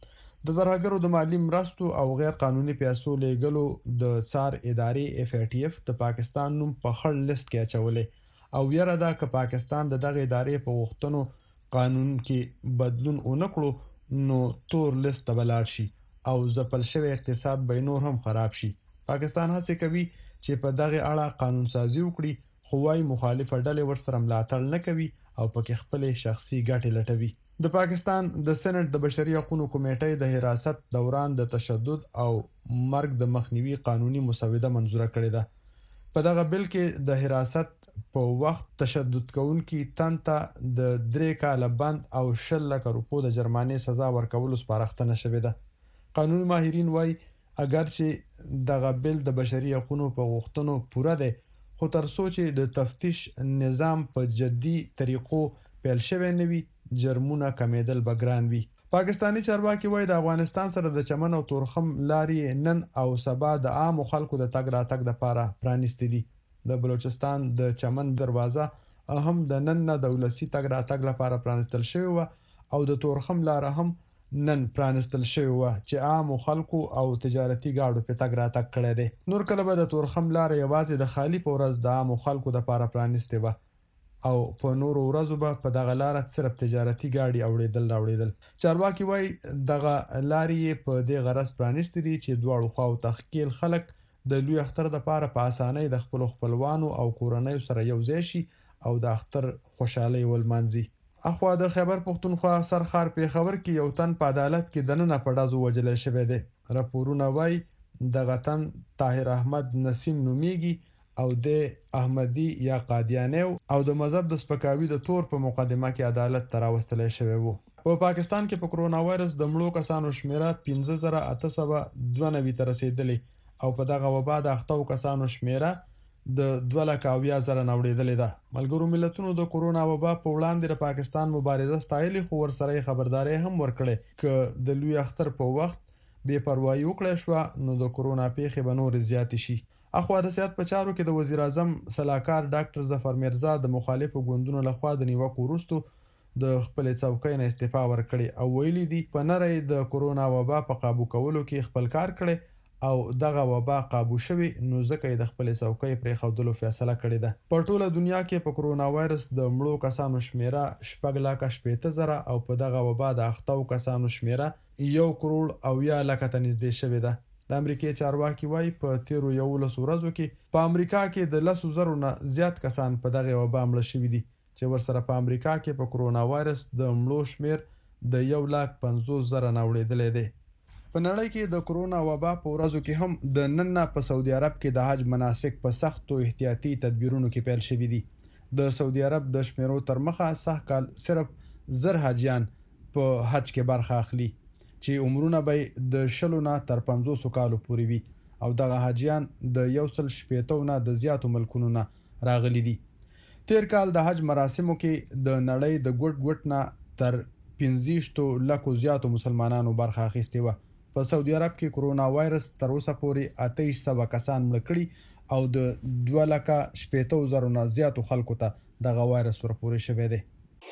Speaker 2: د ترهګرو د مالی مرستو او غیر قانوني پیسو لیږلو د څار ادارې اف ای ټی اف د پاکستان نوم په خړ لیست کې اچولې او یره دا که پاکستان د دغه ادارې په غوښتنو قانون کې بدلون ونکړو نو تور لیست ته بلاړ شي او ځپل شوی اقتصاد به نور هم خراب شي. پاکستان هڅه کوي چې په دغه اړه قانون سازي وکړي، خو وايي مخالفه ډلې ورسره ملاتړ نه کوي او پکې خپل شخصي ګټې لټوي. د پاکستان د سېنات د بشري حقوقو کمیټې د حراست دوران د تشدد او مرګ د مخنیوي قانوني مسوده منزوره کړې ده. په دغه بل کې د حراست په وخت تشدد کوونکي تن ته د درې کاله بند او شل لکه روپو د جرمانې سزا ورکولو سپارښتنه شوې ده. قانوني ماهرین وايي اگر چې دغه بل د بشري حقوقو په غوښتنو پوره ده، خو تر څو چې د تفتیش نظام په جدي طریقو پیل شوی نه وي جرمونه کمیدل به ګران وي. پاکستانی چارواکي وايي د افغانستان سره د چمن او تورخم لارې نن او سبا د عامو خلکو د تګ راتګ لپاره پرانیستې دي. د بلوچستان د چمن دروازه هم د نن نه د ولسی تګ راتګ لپاره پرانیستل شوی و او د تورخم لار هم نن پرانستل شوی و چې عام خلکو او تجارتي گاډو په تګ راتګ کړی دی. نور کله به د تورخم لار یوازې د خالی په ورځ د عام خلکو د لپاره پرانستې و او په نور ورځو به په دغه لار صرف تجارتي گاډي اوړېدل راوړېدل. چارواکي وايي دغه لارې په دې غرض پرانستې دي چې دواړو خواو تخکیل خلک د لوی اختر د لپاره په اسانۍ د خپل خپلوانو او کورنۍ سره یو ځای شي او د اختر خوشحالي ولمانځي. اخوا د خیبر پختونخوا سرخار پیښور کې یو تن په عدالت کې دننه په ډازو وژل شوی دی. راپورونه وايي دغه تن طاهر احمد نسیم نومیږي او د احمدي یا قادیانی او د مذهب د سپکاوي د تور په مقدمه کې عدالت ته راوستل شوی وو. په پاکستان کې په کرونا وایرس د مړو کسانو شمیره پنځه زره اته سوه دوه نوي ته رسیدلې او په دغه وبا د اخته کسانو شمیره د دوه لکه اویا زره نه وړېدلې ده. ملګرو ملتونو د کرونا وبا په وړاندې د پاکستان مبارزه ستایلې، خو ورسره خبرداري هم ورکړې که د لوی اختر په وخت بې پروايي وکړې شو نو د کرونا پیښې به نور زیات شي. اخوا د صحت په چارو کې د وزیر اعظم صلاحکار ډاکټر ظفر میرزا د مخالفو ګوندونو لخوا د نیوکو وروسته د خپل څوکۍ نه استعفا ورکړي او ویلي دي په نړۍ د کرونا وبا په قابو کولو کې خپل کار کړي او دغه وبا قابو شوی نو ځکه د خپل څوکۍ پرې خودلو فیصله کړې ده. په ټوله دنیا کې په کرونا وایرس د مړو کسانو شمیره شپږ لکه شپېته زره او په دغه وبا د اخته کسانو شمیره یو کروڑ او یا لکه ته نږدې شوې ده. د امریکای چارواکي وايي په تیرو یولسو ورځو کې په امریکا کې د لسو زرو نه زیات کسان په دغه وبا مړه شوي دي چې ورسره په امریکا کې په کرونا وایرس د مړو شمیر د یو لک پنځوس زره نه وړېدلی دی. په نړۍ کې د کرونا وبا په ورځو کې هم د نن نه په سعودي عرب کې د حج مناسک په سختو احتیاطي تدبیرونو کې پیل شوي دي. د سعودي عرب د شمیرو تر مخه سږ کال صرف زر حاجیان په حج کې برخه اخلي چې عمرونه به د شلو نه تر پنځوسو کالو پورې وي او دغه حاجیان د یو سل شپېتو نه د زیاتو ملکونو نه راغلي دي. تیر کال د حج مراسمو کې د نړۍ د ګوټ ګوټ نه تر پنځه لکو زیاتو مسلمانانو برخه اخیستې وه. په سعودي عرب کې کرونا وایرس تر اوسه پورې اته ویشت سوه کسان مړه کړي او د دوه لکه شپېته زرو نه زیاتو خلکو ته دغه وایرس ورپورې شوی دی.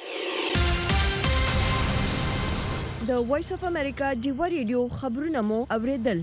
Speaker 1: د وایس اف امریکا ډیوا ریډیو خبرونه مو اوریدل.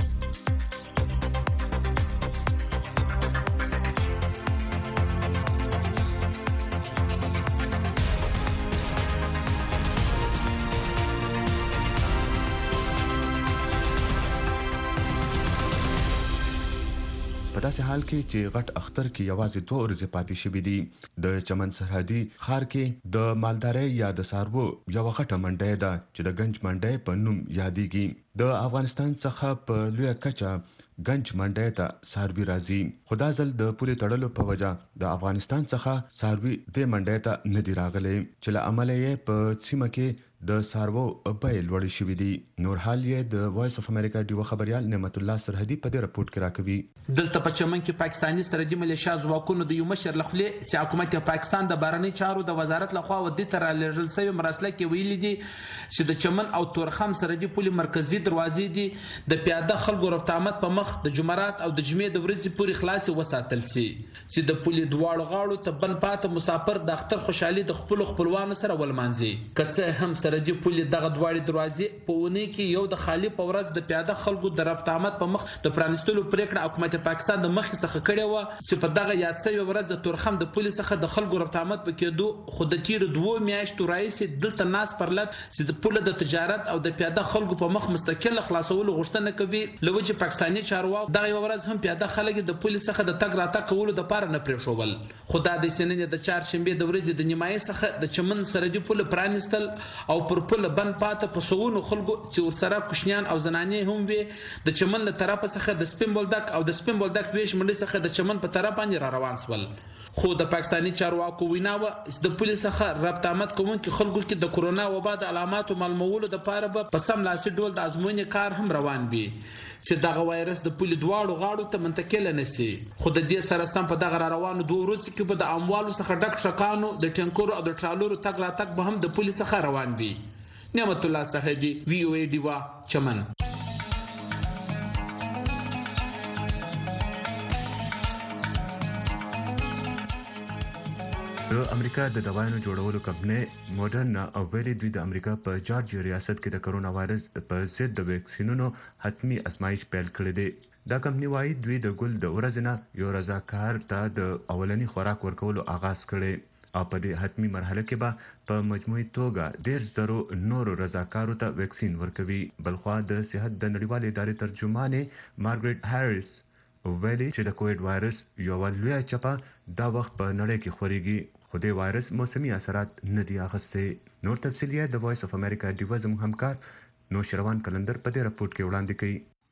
Speaker 4: په داسې حال کې چې غټ اختر کې یوازې دوه ورځې پاتې شوې دي، د چمن سرحدي ښار کې د مالدارۍ یا د څاروو یو غټه منډۍ ده چې د گنج منډۍ په نوم یادېږي. د افغانستان څخه په لویه کچه گنج منډۍ ته څاروي راځي، خو دا ځل د پولې تړلو په وجه د افغانستان څخه څاروي دې منډۍ ته نه دي راغلي چې له امله یې په سیمه کې د څاروو بیې لوړې شوې دي. نور حال یې د وایس اف امریکا ډیوه خبريال نعمت الله سرحدي په دې رپورت کې راکوي.
Speaker 3: دلته په چمن کې پاکستاني سرحدي ملیشیا ځواکونو د یو مشر لخوا چې حکومت پاکستان د بهرنی چارو د وزارت لخوا ودی تر لېږل شوی مراسله کې ویلي دي چې د چمن او تورخم سرحدي پولې مرکزی دروازې دي د پیاده خلکو رفت آمد په مخ د جمعرات او د جمعې د ورځې پورې خلاص وساتل شي چې د پولې دواړو غاړو ته بن پاته مسافر د اختر خوشحالي د خپل خپلوانو سره ولمانځي. کڅه هم سرحدي پولې دغه دواړې دروازې په اونۍ کې یو د خالي په ورځ د پیاده خلکو د ربط آمد په مخ د پرانیستلو پریکړه حکومت پاکستان د مخکې څخه کړې وه چې په دغه یاد شوې ورځ د تورخم د پولې څخه د خلکو ربط آمد په کېدو خو د تیرو دوو میاشتو راهیسې دلته ناس پرلت چې د پوله د تجارت او د پیاده خلکو په مخ مستقل خلاصولو غوښتنه کوي له وجې پاکستاني چارواکو دغه یوه ورځ هم پیاده خلک د پولې څخه د تګ راتګ کولو دپاره نه پرېښول خو دا د سننې د چهارشنبې د ورځې د نیمایي څخه د چمن سرحدي پوله پرانیستل او پر پوله بند پاته په سوونو خلکو چې ورسره کوچنیان او زنانې هم وي د چمن له طرفه څخه د سپین بولدک او د سپین بولدک ویش منډۍ څخه د چمن په طرف باندې را روان شول خو د پاکستاني چارواکو وینا وه چې د پولې څخه ربط آمد کوونکي خلکو کې د کورونا وبا د علاماتو معلومولو دپاره به په سملاسي ډول د ازموینې کار هم روان وي چې دغه وایرس د پولې دواړو غاړو ته منتقله نه سي خو د دې سره سم په دغه را روانو دوه ورځو کې به د اموالو څخه ډک ټرکانو د ټینکرو او د ټرالرو تګ راتګ به هم د پولې څخه روان وي نعمت الله صاحبي وی او ای ډیوا چمن
Speaker 4: د امریکا د دوايانو جوړولو کمپنۍ موډرنا او ویلي دوی د امریکا په جارجیا ریاست کې د کرونا وایرس په ضد د ویکسینونو حتمی ازمایش پیل کړی دی دا کمپنۍ وايي دوی د ګل د ورځې نه یو رضاکار ته د اولنی خوراک ورکولو آغاز کړی او په دې حتمی مرحله کې به په مجموعي توګه ډېر زرو نورو رضاکارو ته ویکسین ورکوي بلخوا د صحت د نړیوالې ادارې ترجمانې مارګریټ هاریس ویلي چې د کووډ وایرس یو لویه چپه دا وخت په نړۍ کې خوريږي خو د وایرس موسمي اثرات نه دي اخیستي نور تفصیلات د وایس اف امریکا ډیوا زموږ همکار نوشروان کلندر په دې راپورټ کې وړاندې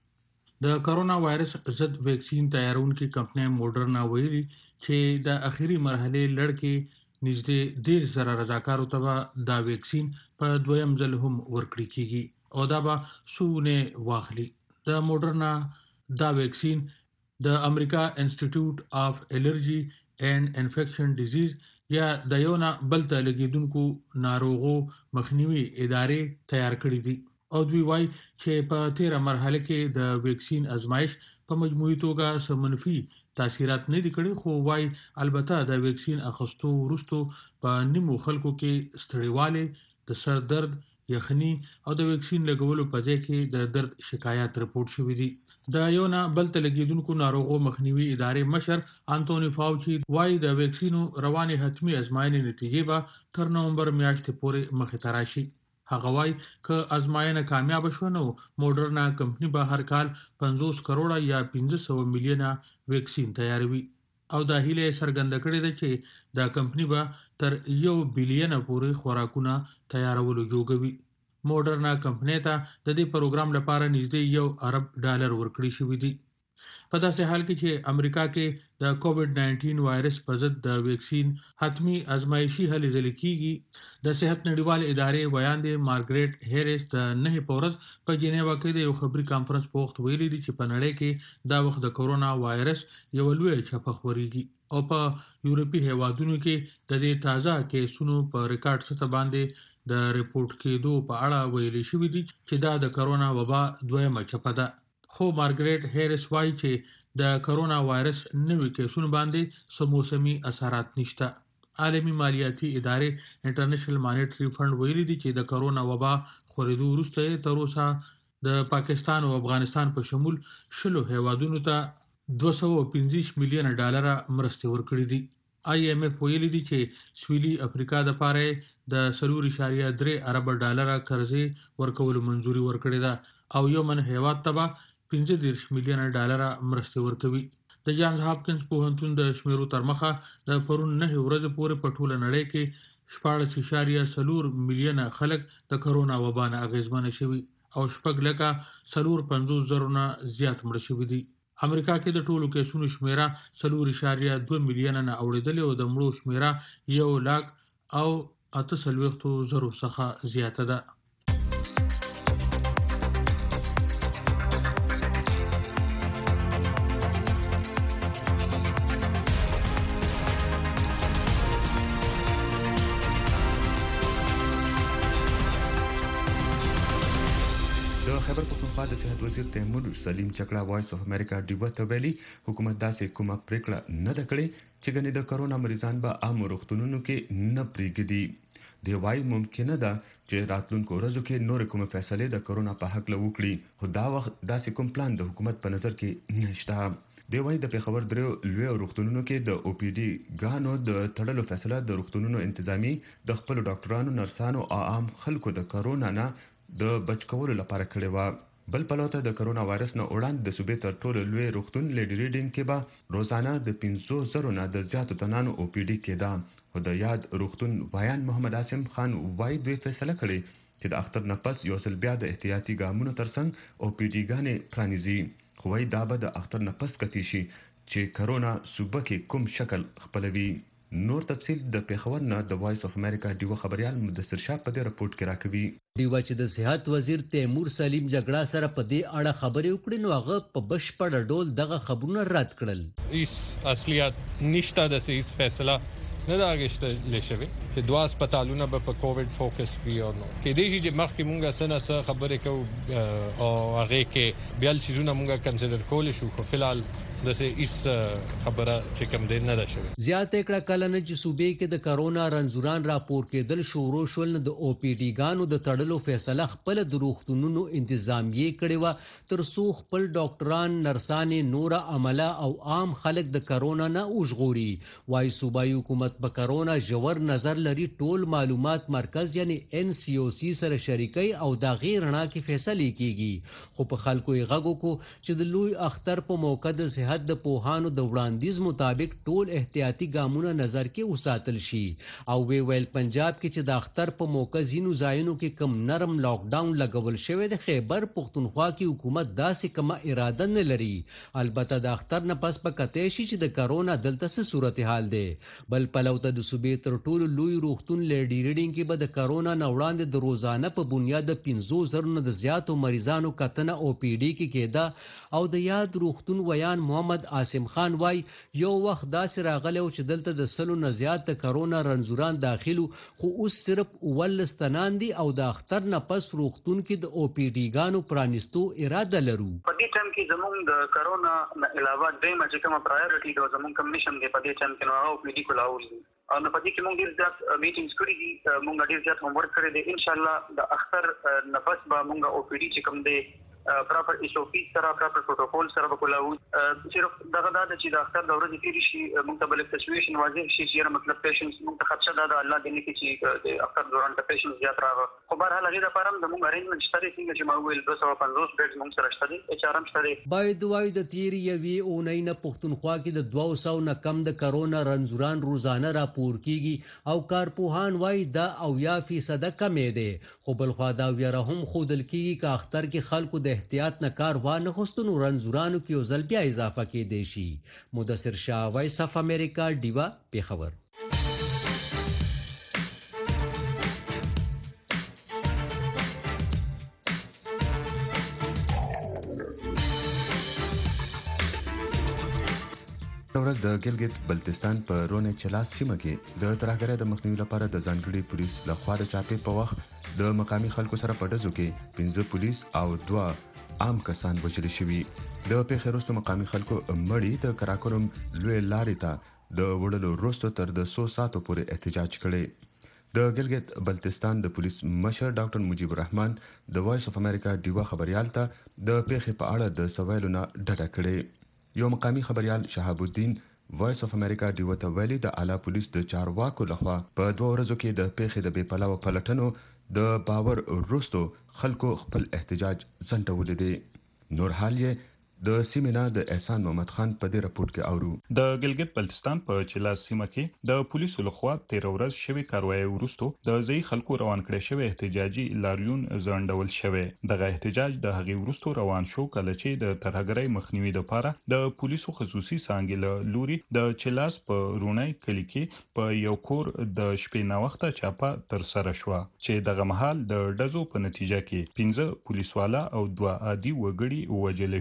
Speaker 4: کړي
Speaker 6: د کرونا وایرس ضد ویکسین تیارونکو کمپنۍ موډرنا ویلي چې د اخیری مرحله لړ کې نږدې ډېر زره رضاکارو ته دا ویکسین په دویم ځل هم ورکړی کیږي او دا به سونه واخلي د موډرنا دا ویکسین د امریکا انسټیټیوټ اف الرجی اینڈ انفیکشن ډیزیز یا د یو نه بل ته لګیدونکو ناروغو مخنیوي ادارې تیار کړې دي او دوی وایي چې په تیره مرحله کې د ویکسین ازمایش په مجموعي توګه څه منفي تاثیرات نه دي کړي خو وایي البته د ویکسین اخیستو وروسته په نیمو خلکو کې ستړیواله د سر درد یخني او د ویکسین لګولو په ځای کې د درد شکایات رپورټ شوې دي د یو نه بل ته لګیدونکو ناروغو مخنیوي ادارې مشر انټونی فاوچي وایي د ویکسینو رواني حتمی ازمایښتې نتیجې به تر نومبر میاشتې پورې مخې ته راشي هغه وایي که ازمایښتنه کامیاب شوه نو موډرنا کمپنۍ به هر کال پنځوس کروڑه یا پنځه سوه میلیونه ویکسین تیاروي او دا هیله څرګنده کړې ده چې دا کمپنۍ به تر یو بلین پورې خوراکونه تیارولو جوګوي موډرنا کمپنۍ ته د دې پروګرام لپاره نږدې یو ارب ډالر ورکړي شوی دی په داسې حال کې چې امریکا کې د کووډ ناینټین وایرس په ضد د ویکسین حتمی ازمایشي هلې ځلې کیږي د صحت نړیوال ادارې ویاندې مارګریټ هیریس د نه پورز په جنیوا کې د یو خبري کانفرنس په وخت ویلي دي چې په نړۍ کې دا وخت د کورونا وایرس یو لوی چپه خوريږي او په یورپی هیوادونو کې د دې تازه کیسونو په ریکارډ سطح باندې د ریپورت کېدو په اړه ویلي شوی دي چې دا د کرونا وبا دویمه چپه ده خو مارګریټ هیریس وایي چې د کرونا وایرس نوې کیسونو باندې سم موسمي اثرات نشته عالمي مالیاتي ادارې انټرنیشنل مانیټری فند ویلي دي چې د کرونا وبا خورېدو وروسته تر اوسه د پاکستان او افغانستان په شمول شلو هیوادونو ته دوه سوه پنځه میلیونه ډالر مرستې ورکړي دي آی ایم ایف ویلي دي چې سویلي افریقا د پاره د سلور اشاریه درې ارب ډالر قرضې ورکول منځوري ورکړي ده او یو من هیواد ته پنځه دېرش میلیونه ډالر مرستې ورکوي د جانز هاپکینز پوهنتون د شمیرو تر مخه د پرون نه ورځې پورې په ټوله نړۍ کې شپاړس اشاریه سلور میلیونه خلک د کرونا وبا نه اغېزمن شوي او شپږ لکه سلور پنځوس زره نه زیات مړه شوي دي امریکا کې د ټولو کیسونو شمیره سلور اشاریه دوه میلیونه نه اوړېدلې او د مړو شمیره یو لاک او اته څلوېښتو زرو څخه زیاته ده
Speaker 4: خبر پښتونخوا د صحت وزیر تیمور سلیم چکړه وایس اف امریکا ډیوا ته ویلي حکومت داسې کومه پریکړه نه ده کړې چې ګنې د کرونا مریضان به عام روغتونونو کې نه پریږدي دی وايي ممکنه ده چې راتلونکو ورځو کې نور کوم فیصله د کرونا په حق له وکړي خو دا وخت داسې کوم پلان د حکومت په نظر کې نشته. دی وايي د پیښور درو لوی روغتونونو کې د او پی ډي غانو د تړلو فیصله د روغتونونو انتظامی د خپل ډاکټرانو نرسانو او عام خلکو د کرونا نه د بچ کولو لپاره کړې و. بل پلوته د کرونا وایرس نه وړاندې د صوبې تر ټولو لوی روغتون لیډي ریډینګ کې به روزانه د پنځه زره نه د زیاتو تنانو او پی ډي کېده. خو د یاد روغتون وایان محمد عاصم خان وايي دوی فیصله کړې چې د اختر نه پس یو ځل بیا د احتیاطي ګامونو ترڅنګ او پی ډي ګانې پرانیزي. خو وايي دا به د اختر نه پس کتی شي چې کرونا صوبه کې کوم شکل خپلوي. نور تفصیل د پیښور نه د وایس اف امریکا ډیو خبريال مدثر شاه په دې رپورت کې راکوي.
Speaker 7: ډیو چې د صحت وزیر تیمور سلیم جګړه سره په دې اړه خبرې وکړې نو هغه په بشپړ ډول دغه خبرونه رد کړل.
Speaker 22: هیڅ اصلیت نشته د هیڅ فیصله نه دا غشته لشي چې دوه هسپتالونه به په کووډ فوکس وي او نو کې دې چې مخکې مونږه سره سره خبرې کوو او هغه کې بیا چیزونه مونږه کنسیډر کول شو خو فلحال دسه اس خبره چې کوم دین نه ده شوی.
Speaker 7: زیات کړه کله نه چې صوبې کې د کرونا رنزوران راپور کېدل شروع شول نه د او پی ډي ګانو د تړلو فیصله خپل د روغتونونو انتظامیه کړې و تر څو خپل ډاکټران نرسانې نور عمله او عام خلک د کرونا نه اوژغوري. وايي صوبایي حکومت په کرونا ژور نظر لري ټول معلومات مرکز یعنی ان سی او سی سره شریکي او دا غیر رڼا کې فیصله کیږي. خو په خلکو یې غږو کو چې د لوی اختر په موقع د صحت د پوهانو د وړاندیز مطابق ټول احتیاطي ګامونه نظر کې وساتل شي. او وی ویل پنجاب کې چې د اختر په موقع ځینو ځایونو کې کم نرم لاک ډاون لګول شوی د خیبر پختونخوا کې حکومت داسې کومه اراده نه لري. البته د اختر نه پس په کته شي چې د کرونا دلته څه صورتحال دی. بل پلوته د صوبې تر ټولو لوی روغتون لیډي ریډینګ کې به د کرونا نه وړاندې د روزانه په بنیاد د پنځه زره نه د زیاتو مریضانو کتنه او پی ډي کې کېده. او د یاد روغتون ویان محمد عاصم خان وای یو وخت داسې راغلی چې دلته د سلو نه زیات د کرونا رنزوران داخلو خو اوس صرف اولس تنان دي او د اختر نه پس روغتون کې د او پی ډي ګانو پرانیستو اراده لرو.
Speaker 23: په دې ټایم کې زموږ د کرونا نه علاوه دیمه چې کومه پرایورټي د زموږ کمیشن دی په دې ټایم کې نو او پی ډي کولاول دي او په دې کې موږ ډیر زیات میټینګز کړې دي موږ ډیر زیات هوم ورک کړی دی. ان شاء الله د اختر نه پس به موږ او پی ډي چې کوم دی پراپر ایس او پی سره پراپر پروتوکول سره وکولو. صرف دغه دا چې د اختر د ورځې تیری شي موږ ته بل سچويشن واضح شي چې مطلب پیشنټس موږ ته خدشه ده الله دې نه کې چې د اختر دوران ته پیشنټس زیات راغله. خو بهر حال هغه لپاره د موږ ارینجمنت شته څنګه چې ما ویل دوه سوه پنځوس بیډز موږ سره شته دي اچ ار ام شته دي.
Speaker 7: باید وای د تیری یوي اونۍ نه پښتونخوا کې د دوه سوه نه کم د کرونا رنزوران روزانه راپور کیږي او کارپوهان وای دا او یا فیصد کمې ده. خو بل خوا دا ویره هم خودل کیږي چې اختر کې خلکو د احتیاط نه کار وانه خستونو رنزورانو کې یو ځل بیا اضافه کېدی شي. مدثر شاه وایس اف امریکا ډیوا پیښور.
Speaker 4: ورځ د ګلګت بلتستان په رونه چلاس سیمه کې د ترهګرۍ د مخنیوي لپاره د ځانګړي پولیس لخوا د چاپې په وخت د مقامي خلکو سره په ډزو کې پنځه پولیس او دوه عام کسان وژل شوي. د پیښې وروسته مقامي خلکو مړی د کراکرم لوی لارې ته د وړلو وروسته تر د څو ساعتو پورې احتجاج کړی. د ګلګت بلتستان د پولیس مشر ډاکټر مجيب الرحمن د وایس اف امریکا ډیوا خبريال ته د پیښې په اړه د سوالونو ډډه کړې. یو مقامي خبريال شهاب الدین وایس اف امریکا ډیوا ته ویلي د اعلی پولیس د چارواکو لخوا په دوه ورځو کې د پیښې د بې پلاوه پلټنو د باور وروسته خلکو خپل احتجاج ځنډولې دي. نور حال یې د سیمنا د احسان محمد خان په دې رپورت کې اورو.
Speaker 24: د ګلګت بلتستان په چلاس سیمه کې د پولیسو لخوا تیر ورځ شوی کاروایی وروسته د ځای خلکو روان کړي شوی احتجاجي لاریون ځنډول شوی. دغه احتجاج د هغې وروسته روان شو کله چې د ترهګرۍ مخنیوي لپاره د پولیسو خصوصي څانګې له لوري د چلاس په رونی کلی کې په یو کور د شپې ناوخته چاپه تر سره شو چې دغه مهال د ډزو په نتیجه کې پنځه پولیسوالا او دوه عادي وګړي وژل شو.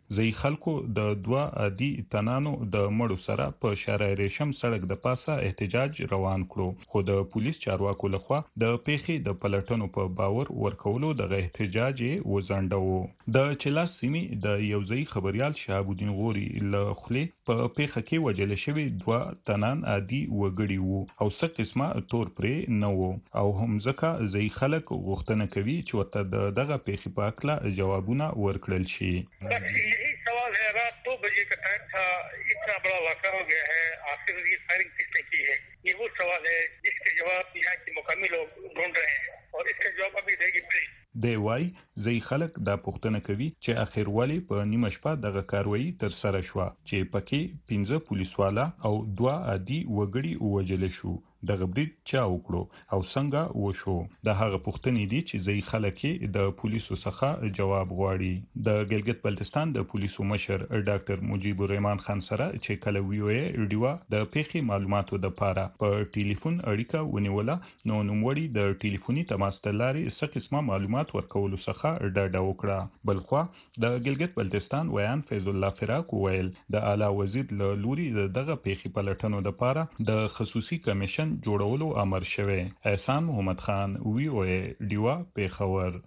Speaker 24: ځای خلکو د دوه عادي تنانو د مړو سره په شارع ریشم سړک د پاسه احتجاج روان کړو خو د پولیس چارواکو لخوا د پیښې د پلټنو په باور ورکولو د احتجاج وزندو د چلاس سیمي د یوځای خبريال شهاب الدین غوري له خلی په پیښه کې وجل شوی دوه تنان عادي وګړي وو او څه قسمه تور پرې نه وو او هم ځکه ځای خلک غوښتنه کوي چې ورته دغه پیښې په اړه جوابونه ورکړل شي.
Speaker 5: सवाल है रात दो बजे का टाइम था, इतना बड़ा वाक़ा हो गया है, आखिर ये फायरिंग किसने की है, ये वो सवाल है जिसके जवाब यहाँ के मुकामी लोग ढूंढ रहे हैं और इसका जवाब अभी देगी पड़ी.
Speaker 24: دی وای ځای خلک دا پوښتنه کوي چې اخر والی په نیمه شپه دغه کاروایی تر سره شو چې پکې پنځه پولیسوالا او دوه عادي وګړي ووجل شو. دغه برید چا وکړو او څنګه وشو؟ د هغه پوښتنې دي چې ځای خلک د پولیسو څخه جواب غواړي. د ګلګت بلتستان د پولیسو مشر ډاکټر مجيب الرحمن خان سره چې کله ویو ریډیو د پیښې معلوماتو د پاره په ټلیفون اړیکه ونیوله نو نوموړي د ټلیفوني تماس تر لارې څه قسمه معلومات ورکولو څخه ډاډه وکړه. بلخوا د ګلګت بلتستان ویان فیض الله فراق ویل د اعلی وزیر له لوري دغه پیښې پلټنو د پاره د خصوصي کمیشن جوړولو امر شوی. احسان محمد خان وی او ډیوا پیښور.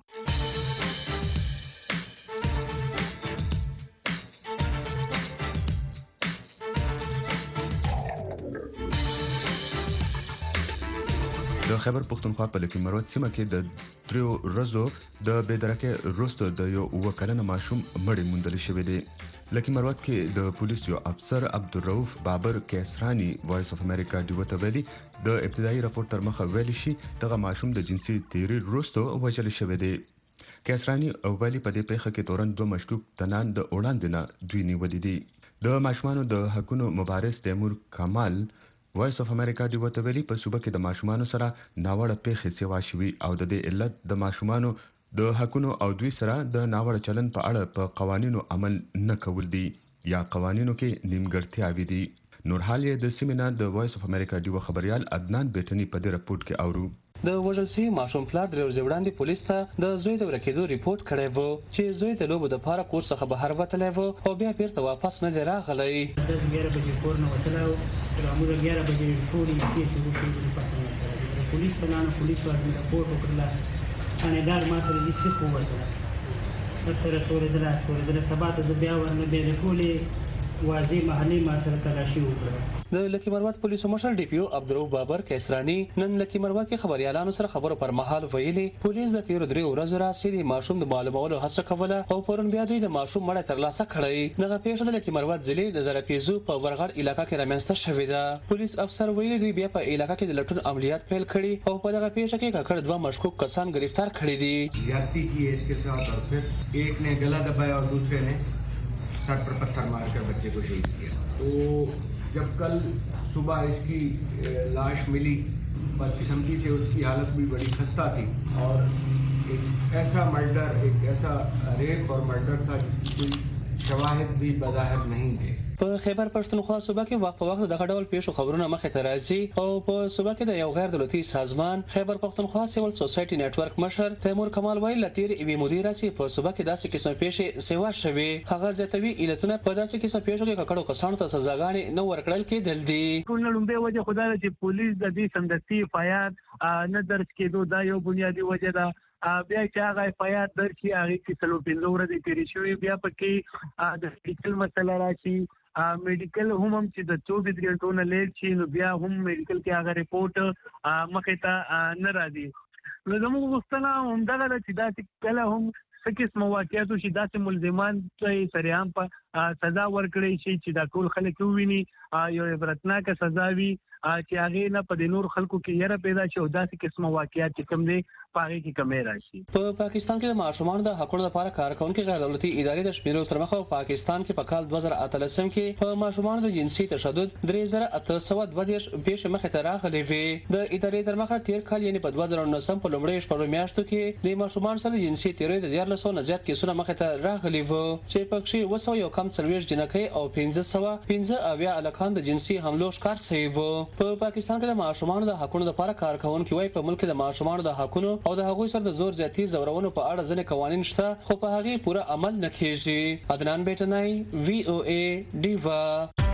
Speaker 4: د خیبر پښتونخوا په لکه مروت سیمه کې د تریو ورځو د بېدرکه وروسته د یو وکلنه ماشوم مړی موندل شوی دی. لکه مروت کې د پولیس یو افسر عبدالرؤف بابر کیسرانی وایس اف امریکا دیوته ویلي د ابتدایي راپور تر مخه ویل شي دغه ماشوم د جنسي تیری وروسته وژل شوی دی. کیسرانی او ویلي په دې پیښه کې تورن دوه مشکوک تنان د وړاندې نه دوی نیولې دي. د ماشومانو د حقوقو مبارز تیمور کمال وایس اف امریکا دی وته ویلي په صوبه کې د ماشومانو سره ناوړه پیښې سیوا شوي او د دې علت د ماشومانو د حقوقو او دوی سره د ناوړه چلن په اړه په قوانینو عمل نه کول دي یا قوانینو کې نیمګړتیاوې دي. نور حال د سیمینار د وایس اف امریکا دی خبريال عدنان بیتنی په دې رپورت کې اورو.
Speaker 8: د وژل شوي ماشوم پلار درې ورځې وړاندې پولیس ته د زوی د ورکېدو ریپورت کړی و چې زوی د لوبو دپاره کور څخه بهر وتلی و او بیا بیرته واپس نه دی راغلی.
Speaker 9: داسې ګیاره بجې کور نه وتلی و معمولا ګیاره بجې ټولې پیښې وشوې د پته نه کړی. پولیس ته لاړم، پولیس والا مې رپورټ وکړله، تھانېدار ما سره دې سیخ ووتله، اکثره ښورېدله ښورېدله. سبا ته زه بیا ورنه بیا د ټولې واضح محلې ما سره تلاشي وکړه.
Speaker 8: د لکی مروت پولیسو مشر ډي پی او عبدالرؤف بابر کیسرانی نن لکی مروت کې خبريالانو سره خبرو پر مهال ویلي پولیس د تیر درې ورځې راځي د ماشوم د معلومولو هڅه کوله او پرون بیا دوی د ماشوم مړی ترلاسه کړی. دغه پیښه د لکی مروت ضلع د درپیزو په ورغړ علاقې کې رامنځته شوې ده. پولیس افسر ویلي دوی بیا په علاقې کې د لټون عملیات پیل کړي او په دغه پیښه کې ککړ دوه مشکوک کسان گرفتار کړي دي.
Speaker 10: زیادتی کی ہے اس کے ساتھ اور پھر ایک نے گلا دبایا اور دوسرے نے سر پر پتھر مار کر بچے کو شہید کیا. تو جب کل صبح اس کی لاش ملی بدقسمتی سے اس کی حالت بھی بڑی خستہ تھی اور ایک ایسا مرڈر ایک ایسا ریپ اور مرڈر تھا جس کی کوئی شواہد بھی بظاہر نہیں تھے.
Speaker 8: په خیبر پښتونخوا صوبه کې وخت په وخت دغه ډول پیښو خبرونه مخې ته راځي او په صوبه کې د یو غیر دولتي سازمان خیبر پښتونخوا سیول سوسایټي نتورک مشر تیمور کمال ویل لتیر ایوی مدیر راځي په صوبه کې داسې قسمه پیښې سیوا شوي. هغه زیاتوي علتونه په داسې قسمه پیښو کې ککړو کسانو ته سزاګانې نه ورکړل کېدل دي.
Speaker 25: ټول لومبه وجه خدای چې پولیس د دې سمدستي فایات نه درج کېدو دا یو بنیادی وجه ده. بیا چې هغه فایات درج شي هغه کې څلور پنځه ورځې تیرې شوي بیا پکې د میډیکل مسله راشي. میډیکل هم هم چې د چوبیس غنټو نه لیټ شي نو بیا هم میډیکل کې هغه ریپورت مخې ته نه راځي. نو زموږ غوښتنه همدغه ده چې داسې کله هم څه قسمه واقعیت وشي داسې ملزمان ته سریعان په سزا ورکړی شي چې دا ټول خلک وویني یو عبرتناکه سزا وي چې هغې نه په د نور خلکو کې یره پیدا شي او داسې قسمه واقعیت چې کوم دی په هغې کې کمی راشي.
Speaker 8: په پاکستان کې د ماشومانو د حقوقو لپاره کار کوونکې غیر دولتي ادارې د شمیرو تر مخه پاکستان کې په کال دوه زره اتلسم کې په ماشومانو د جنسي تشدد درې زره اته سوه دوه دېرش پیښې مخې ته راغلې وې. د ادارې تر مخه تیر کال یعنې په دوه زره نولسم په لومړیو شپږو میاشتو کې د ماشومانو سره د جنسي تیریو د دیارلسو نه زیات کیسونه مخې ته راغلي وو چې پکې اووه سوه یو کم څلوېښت جنکۍ او پنځه سوه پنځه اویا هلکان د جنسي حملو ښکار شوي وو. په پاکستان کې د ماشومانو د حقونو لپاره کار کوونکي وایي په ملک کې د ماشومانو د حقونو او د هغوی سره د زور زیاتي زورونو په اړه ځینې قوانین شته خو په هغې پوره عمل نه کیږي. عدنان بیټنی، وی او ای ډیوا.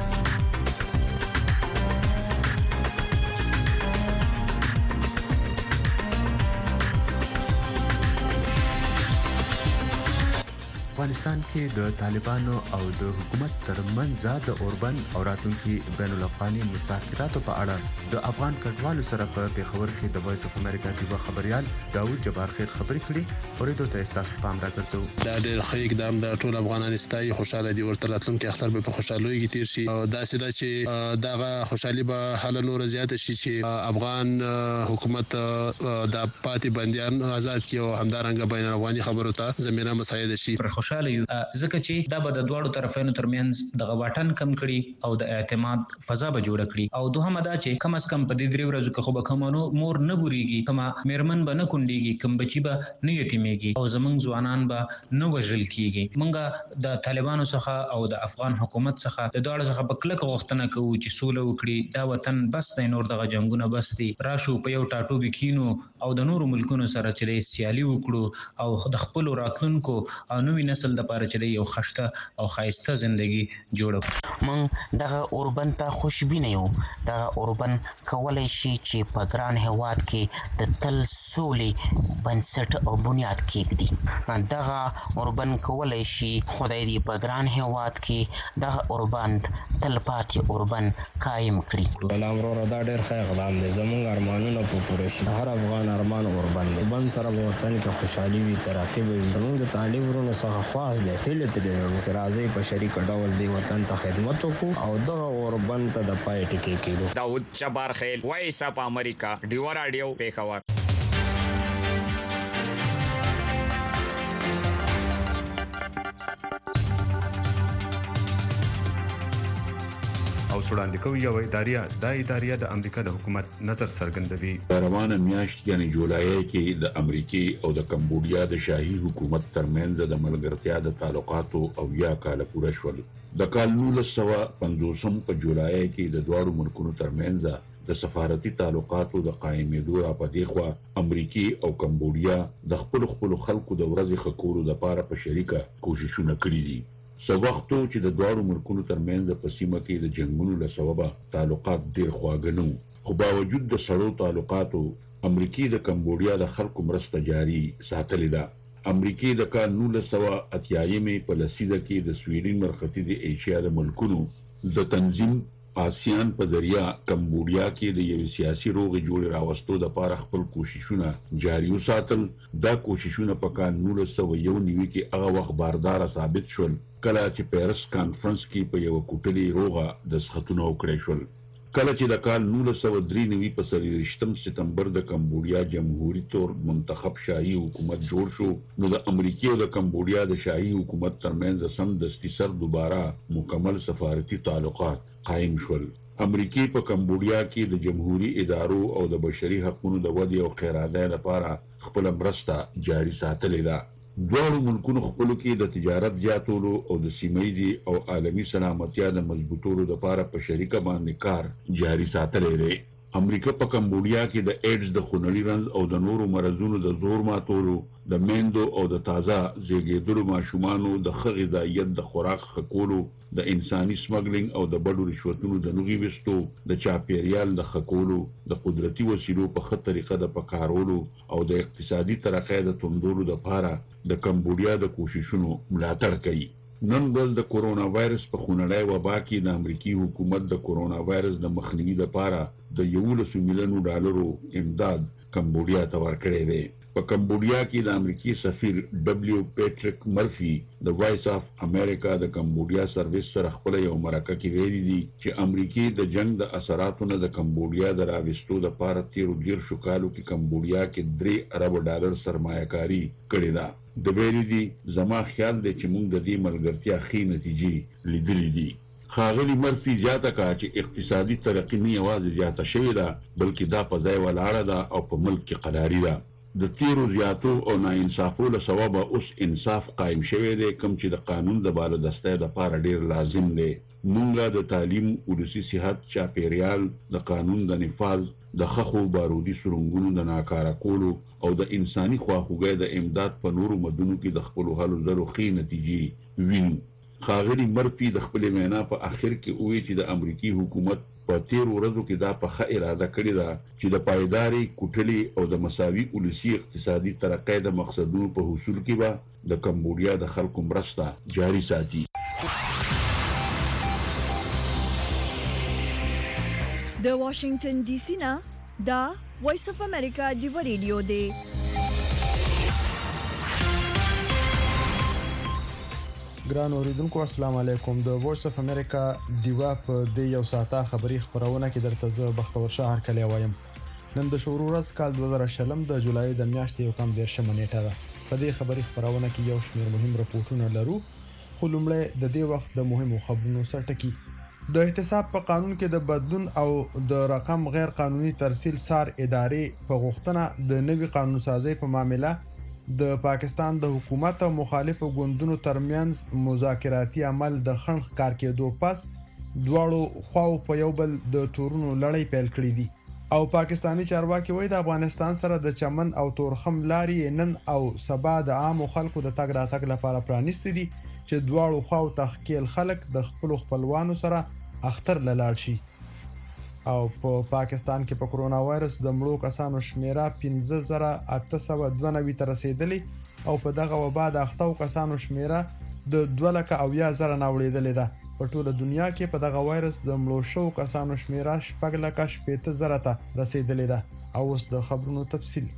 Speaker 4: افغانستان کې د طالبانو او د حکومت ترمنځ د اوربند او راتلونکي بین الافغاني مذاکراتو په اړه د افغان کډوالو سره په پیښور کې د وایس اف امریکا ډیوا خبريال داوود جبار خیر خبرې کړې. اوریدو ته تاسو پام راکړئ.
Speaker 12: دا ډېر ښه اقدام د ټول افغانان استای خوشاله دي ورته راتلونکي اختر به په خوشالۍ کې تیر شي او دا سده چې دغه خوشحالي به حل نور زیات شي چې افغان حکومت د پاتې بنديان آزاد کړي او همدارنګه بین الافغاني خبرو ته زمينه مساعده شي.
Speaker 13: خوشاله یو ځکه چې دا به د دواړو طرفینو ترمنځ د غواټن کم کړي او د اعتماد فضا به جوړ کړي او دوهمه دا چې کم از کم په دې درې ورځو کې خو به کومانو مور نه ګوريږي کما میرمن به نه کونډيږي کم بچي به نه یتیميږي او زمونږ ځوانان به نه وژل کیږي. مونږه د طالبانو څخه او د افغان حکومت څخه د دواړو څخه په کلک غوښتنه کوو چې سوله وکړي. دا وطن بس د نور دغه جنگونه بس دي راشو په یو ټاټو بکینو او د نورو ملکونو سره چې سیالي وکړو او د خپل راتلونکو او نوې نسل د پاره چې یو خشته او خایسته ژوندۍ جوړو.
Speaker 14: من دغه اوربند ته خوشبینه یو. دغه اوربند کولای شي چې په ګران هواد کې د تل سولې بنسټ او بنیاد کېږدي. دغه اوربند کولای شي خدای دې په ګران هواد کې دغه اوربند تل پاتې اوربند قائم کړي.
Speaker 15: سلام وروره دا ډېر ښه اقدام دی. زموږ ارمانونه په پوره شي. هر افغان ارمان اوربند دی. بند سره به وطن کې خوشحالي وي ترقي به وي. زموږ د طالب ورونو څخه خاص دی هیله ترې لرو چې راځي په شریک ډول دی وطن ته خدمت وکړو او دغه اوربند ته د پای ټکی کېدو.
Speaker 18: داوود جبار خیل وایس اف امریکا ډیوا رادیو پیښور.
Speaker 4: او وړاندې کوي یو اداریه د اداریه د امریکا د حکومت نظر څرګندوي.
Speaker 26: روانه میاشت یعنی جولای کې د امریکای او د کمبودیا د شاهي حکومت ترمنځ د ملګرتیا د تعلقاتو او یا کال پوره شول. د کال نولس سوه پنځوسم په جولای کې د دواړو ملکونو ترمنځ د سفارتي تعلقاتو د قائمېدو را پدې خوا امریکای او کمبودیا د خپل خپل خلکو د ورځې خکولو لپاره په شریکه کوششونه کړې دي. سو وختو چې د دواړو ملکونو ترمنځ په سیمه کې د جنگونو له سببه تعلقات ډېر خواږه نه وو، خو باوجود د سړو تعلقاتو امریکای د کمبودیا د خلکو مرسته جاري ساتلې ده. امریکای د کال نولس سوه اتیایمې په لسیزه کې د سویډن مرکزي د ایشیا د ملکونو د تنظیم آسیان په ذریعہ کمبودیا کې د یو سیاسي روغې جوړې راوستو لپاره خپل کوششونه جاري وساتل. دا کوششونه په کال نولس سوه یو نوي کې هغه وخت باردار ثابت شول کله چې پیرس کانفرنس کې په یو کوټلي روغه دستخطونه وکړای شول. کله چې د کال نولس سوه درې نوي په څلوېښتم سپتمبر د کمبودیا جمهوریت تور منتخب شاهي حکومت جوړ شو، نو د امریکای او د کمبودیا د شاهي حکومت ترمنځ سمدستي سر دوباره مکمل سفارتي تعلقات قائم شول. امریکای په کمبودیا کې د جمهوریت ادارو او د بشري حقوقو د ودې او خیراتۍ لپاره خپل مرسته جاري ساتلې ده. دواړو ملکونو خپلو کې د تجارت زیاتولو او د سیمه‌یزي او عالمي سلامتیا د مضبوطولو لپاره په شریکه باندې کار جاري ساتلی دی. امریکا په کمبودیا کې د ایډز د خونړي رنځ او د نورو مرضونو د زور ماتولو، د میندو او د تازه زیږیدلو ماشومانو د ښه غذایت د خوراک ښه کولو، د انساني سمګلینګ او د بډو رشوتونو د نغې ویستو، د چاپیریال د ښه کولو، د قدرتي وسیلو په ښه طریقه د پکارولو او د اقتصادي ترقۍ د توندولو لپاره د کمبودیا د کوششونو ملاتړ کوي. نن ورځ د کورونا وایرس په خونړۍ وبا کې د امریکایي حکومت د کورونا وایرس د مخنیوي لپاره د یولسو میلیونو ډالرو امداد کمبودیا ته ورکړی دی. په کمبودیا کې د امریکایي سفیر ډبلیو پیټریک مرفي د وایس اف امریکا د کمبودیا سرویس سره خپل یو مرکه کې ویلي دي چې امریکای د جنگ د اثراتو نه د کمبودیا د راوستو لپاره تیرو دیرشو کالو کې کمبودیا کې درې ارب ډالر سرمایه‌کاري کړې ده. د ویلي دي زما خیال دی چې موږ د دې ملګرتیا ښې نتیجې لیدلې دي. ښاغلي مرفي زیاته کړه چې اقتصادي ترقي نه یوازې زیاته شوې ده بلکې دا په ځای ولاړه ده او په ملک کې قراري ده. د تیرو زیاتو او ناانصافو له سببه اوس انصاف قائم شوی دی، کوم چې د قانون د بالادستۍ لپاره ډیر لازم دی. مونږه د تعلیم، ولسی صحت، چاپیریال، د قانون د نفاذ، د خخو بارودي سرنګونو د ناکاره کولو او د انساني خواخوږۍ د امداد په نورو مدونو کې د خپلو هلو ځلو ښې نتیجې وینو. ښاغلي مرفي د خپلې وینا په اخر کې وویل چې د امریکایي حکومت په تیرو ورځو کې دا په ښه اراده کړې ده چې د پایداري، کوټلې او د مساوي ولسي اقتصادي ترقۍ د مقصدونو په حصول کې به د کمبودیا د خلکو مرسته جاري ساتي.
Speaker 1: د واشنگټن ډي سي نه دا وایس اف امریکا دی ریډیو دی.
Speaker 2: ګران اوریدونکو السلام علیکم. د وایس اف امریکا دیوا په د یو ساعته خبری خبرونه کې درته زه بختور شهر کلی وایم. نن د شروع ورځ کال دوه زره شلم د جولای د میاشتې یو کم دیرشمه نیټه ده. په دې خبری خبرونه کې یو شمېر مهم راپورټونه لرو، خو لومړی د دې وخت د مهمو خبرونو سرټکی. د احتساب په قانون کې د بدلون او د رقم غیر قانوني ترسیل سار ادارې په غوښتنه د نوي قانون سازي په معاملې د پاکستان د حکومت او مخالفو ګوندونو ترمنځ مذاکراتي عمل د خنډ کار کېدو پس دواړو خواو په یو بل د تورونو لړۍ پیل کړې دي او پاکستانی چارواکي وایي د افغانستان سره د چمن او تورخم لارې نن او سبا د عام خلکو د تګ راتګ لپاره پرانیستي دي چې دواړو خواو تخکیل خلک د خپل خپلوانو سره اختر لاله شي. او په پاکستان کې په کرونا وایرس د مړو کسانو شمیره پنځه زره اته سوه دوه نوي ته رسیدلې او په دغه وبا د اختو کسانو شمیره د دوه لکه اویا زره نه وړېدلې ده. په ټوله دنیا کې په دغه وایرس د مړو شو کسانو شمیره شپږ لکه شپېته زره ته رسیدلې ده. او اوس د خبرونو تفصیل.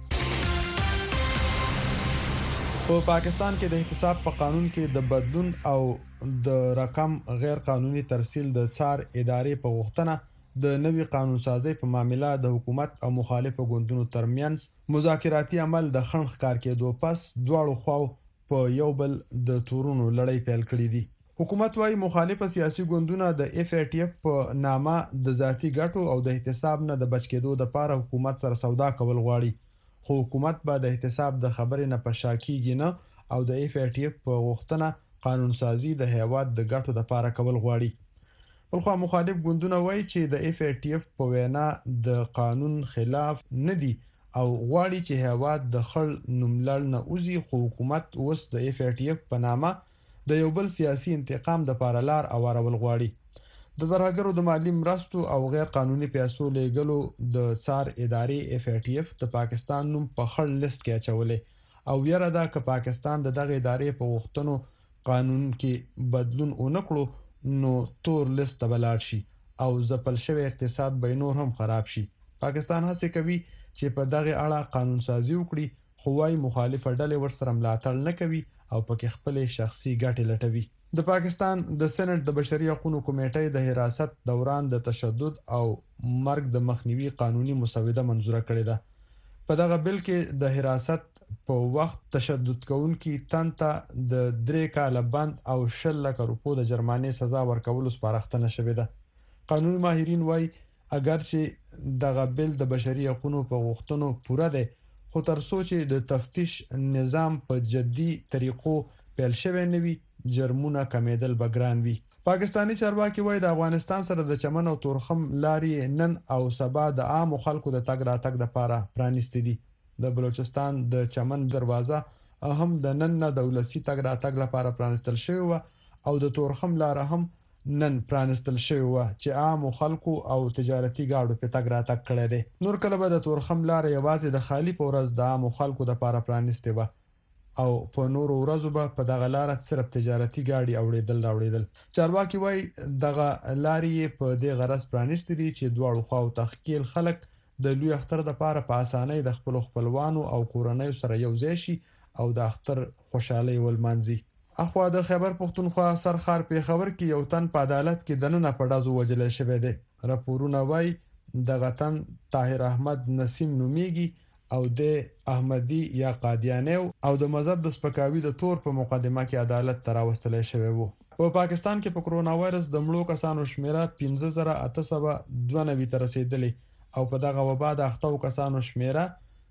Speaker 2: په پاکستان کې د احتساب په قانون کې د بدلون او د رقم غیر قانوني ترسیل د سار ادارې په غوښتنه د نوي قانون سازي په معاملې د حکومت او مخالفو ګوندونو ترمنځ مذاکراتي عمل د خنډ ښکار کېدو پس دواړو خواو په یو بل د تورونو لړۍ پیل کړې دي. حکومت وايي مخالفه سیاسي ګوندونه د اف ای ټی اف په نامه د ذاتی ګټو او د احتساب نه د بچ کېدو لپاره حکومت سره سودا کول غواړي، خو حکومت به د احتساب د خبرې نه پشا کیږي نه او د اف ای ټی اف په غوښتنه قانون سازي د هیواد د ګټو لپاره کول غواړي. بلخو مخالف ګوندونه وایي چې د اف ای ټی اف په وینا د قانون خلاف نه دي او غواړي چې هیواد د خړ نوملړ نه وځي، خو حکومت اوس د اف ای ټی اف په نامه د یو بل سیاسي انتقام د لپاره لار اوارول غواړي. د ترهګرو د مالی مرستو او غیر قانوني پیسو لیږلو د څار ادارې اف ای ټی اف د پاکستان نوم په خړ لیست کې اچولې او یره دا که پاکستان د دغه ادارې په غوښتنو قانون کې بدلون ونکړو نو تور لیست ته بلاړ شي او ځپل شوی اقتصاد به نور هم خراب شي. پاکستان هڅه کوي چې په دغه اړه قانون سازي وکړي، خو وايي مخالفه ډلې ورسره ملاتړ نه کوي او پکې خپل شخصي ګټې لټوي. د پاکستان د سېنات د بشري حقوقو کمیټې د حراست دوران د تشدد او مرګ د مخنیوي قانوني مسوده منزوره کړې ده. په دغه بل کې د حراست په وخت تشدد کوونکي تنته د درې کاله بند او شل لکه روپو د جرمانې سزا ورکولو سپارښتنه شوې ده. قانوني ماهرین وایي اگر چې دغه بل د بشري حقوقو په غوښتنو پوره دی، خو تر څو چې د تفتیش نظام په جدي طریقو پیل شوی نه وي جرمونه کمیدل به ګران وي. پاکستانی چارواکي وایي د افغانستان سره د چمن او تورخم لارې نن او سبا د عام خلکو د تګ راتګ لپاره پرانیستې دي. د بلوچستان د چمن دروازه هم د نن نه د ولسی تګ راتګ لپاره پرانیستل شوی و او د تورخم لار هم نن پرانیستل شوی و چې عام خلکو او تجارتي گاډو په تګ راتګ کړی دی. نور کله به د تورخم لار یوازې د خالی په ورځ د عام خلکو لپاره پرانیستې و او په نورو ورځو به په دغه لار صرف تجارتي گاډي اوړېدل راوړېدل. چارواکي وایي دغه لارې په دې غرض پرانیستې دي چې دواړو خواو تخکیل خلک د لوی اختر د لپاره په اسانۍ د خپل خپلوانو او کورنۍ سره یو ځای شي او د اختر خوشحالي ولمانځي. اخوا د خیبر پختونخوا سرخار په خبر کې یو تن په عدالت کې دننه په ډازو وجل شوی دی. راپورونه وایي دغه تن طاهر احمد نسیم نومیږي او د احمدي یا قادیانی او د مذهب د سپکاوي د تور په مقدمه کې عدالت ته راوستل شوی وو. په پاکستان کې په کرونا وایرس د مړو کسانو شمیره پنځه زره اته سوه دوه نوي ته رسیدلې او په دغه وبا د اختو کسانو شمیره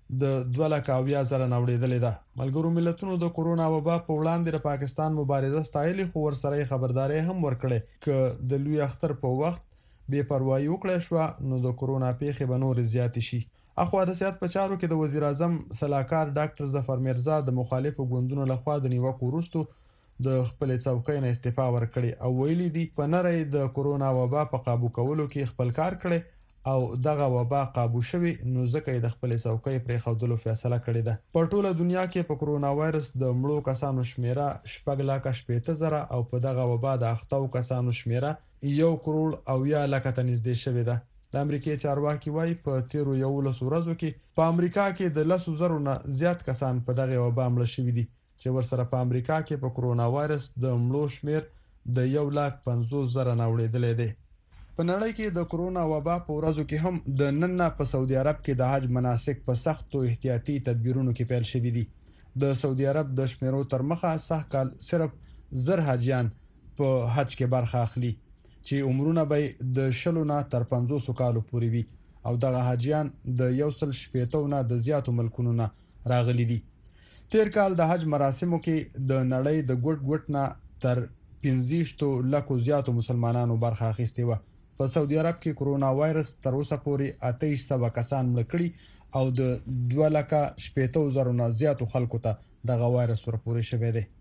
Speaker 2: د دوه لک اویا زره نه وړېدلې ده. ملګرو ملتونو د کورونا وبا په وړاندې د پاکستان مبارزه ستایلې، خو ورسره خبرداري هم ورکړې ک د لوی اختر په وخت بې پروايي وکړه شو نو د کورونا پیښې به نور زیات شي. اخوا د سیاست په چارو کې د وزیر اعظم صلاحکار ډاکټر ظفر میرزا د مخالفو ګوندونو لخوا د نیوکو وروسته د خپل څوکۍ نه استعفا ورکړي او ویلي دي په نړۍ د کورونا وبا په قابو کولو کې خپل کار کړي او دغه وبا قابو شوی نو ځکه د خپل څوکۍ پرې خودلو فیصله کړې ده. په ټوله دنیا کې په کورونا وایرس د مړو کسانو شمیره شپږ لک شپږ زره او په دغه وبا د اختو کسانو شمیره یو کروڑ او یا لک ته نږدې شوې ده. د امریکای چارواکي وایي په تیرو یولسو ورځو کې په امریکا کې د لسو زرو نه زیات کسان په دغه وبا مړه شوي دي چې ورسره په امریکا کې په کورونا وایرس د مړو شمیر د یو لک پنځوس زره نه وړېدلی دی. په نړۍ کې د کورونا وبا په ورځو کې هم د نن نه په سعودي عرب کې د حج مناسک په سختو احتیاطي تدبیرونو کې پیل شوي دي. د سعودي عرب د شمیرو تر مخه سه کال صرف زر حاجیان په حج کې برخه اخلي چې عمرونه به د شلو نه تر پنځوس کالو پورې وي او دغه حاجیان د یو سل شپېتو نه د زیاتو ملکونو نه راغلي دي. تیر کال د حج مراسمو کې د نړۍ د ګوټ ګوټ نه تر پنځه لکو زیاتو مسلمانانو برخه اخیستې وه. په سعودي عرب کې کورونا وایرس تر اوسه پورې اته سوه کسان مړه کړي او د دوه لکه شپېتو زرو نه زیاتو خلکو ته دغه وایرس ورپورې شوی دی.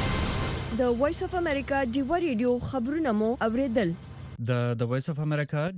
Speaker 1: د وایس اف امریکا ډیوا ریډیو خبرونه مو اوریدل.
Speaker 11: د د وایس اف امریکا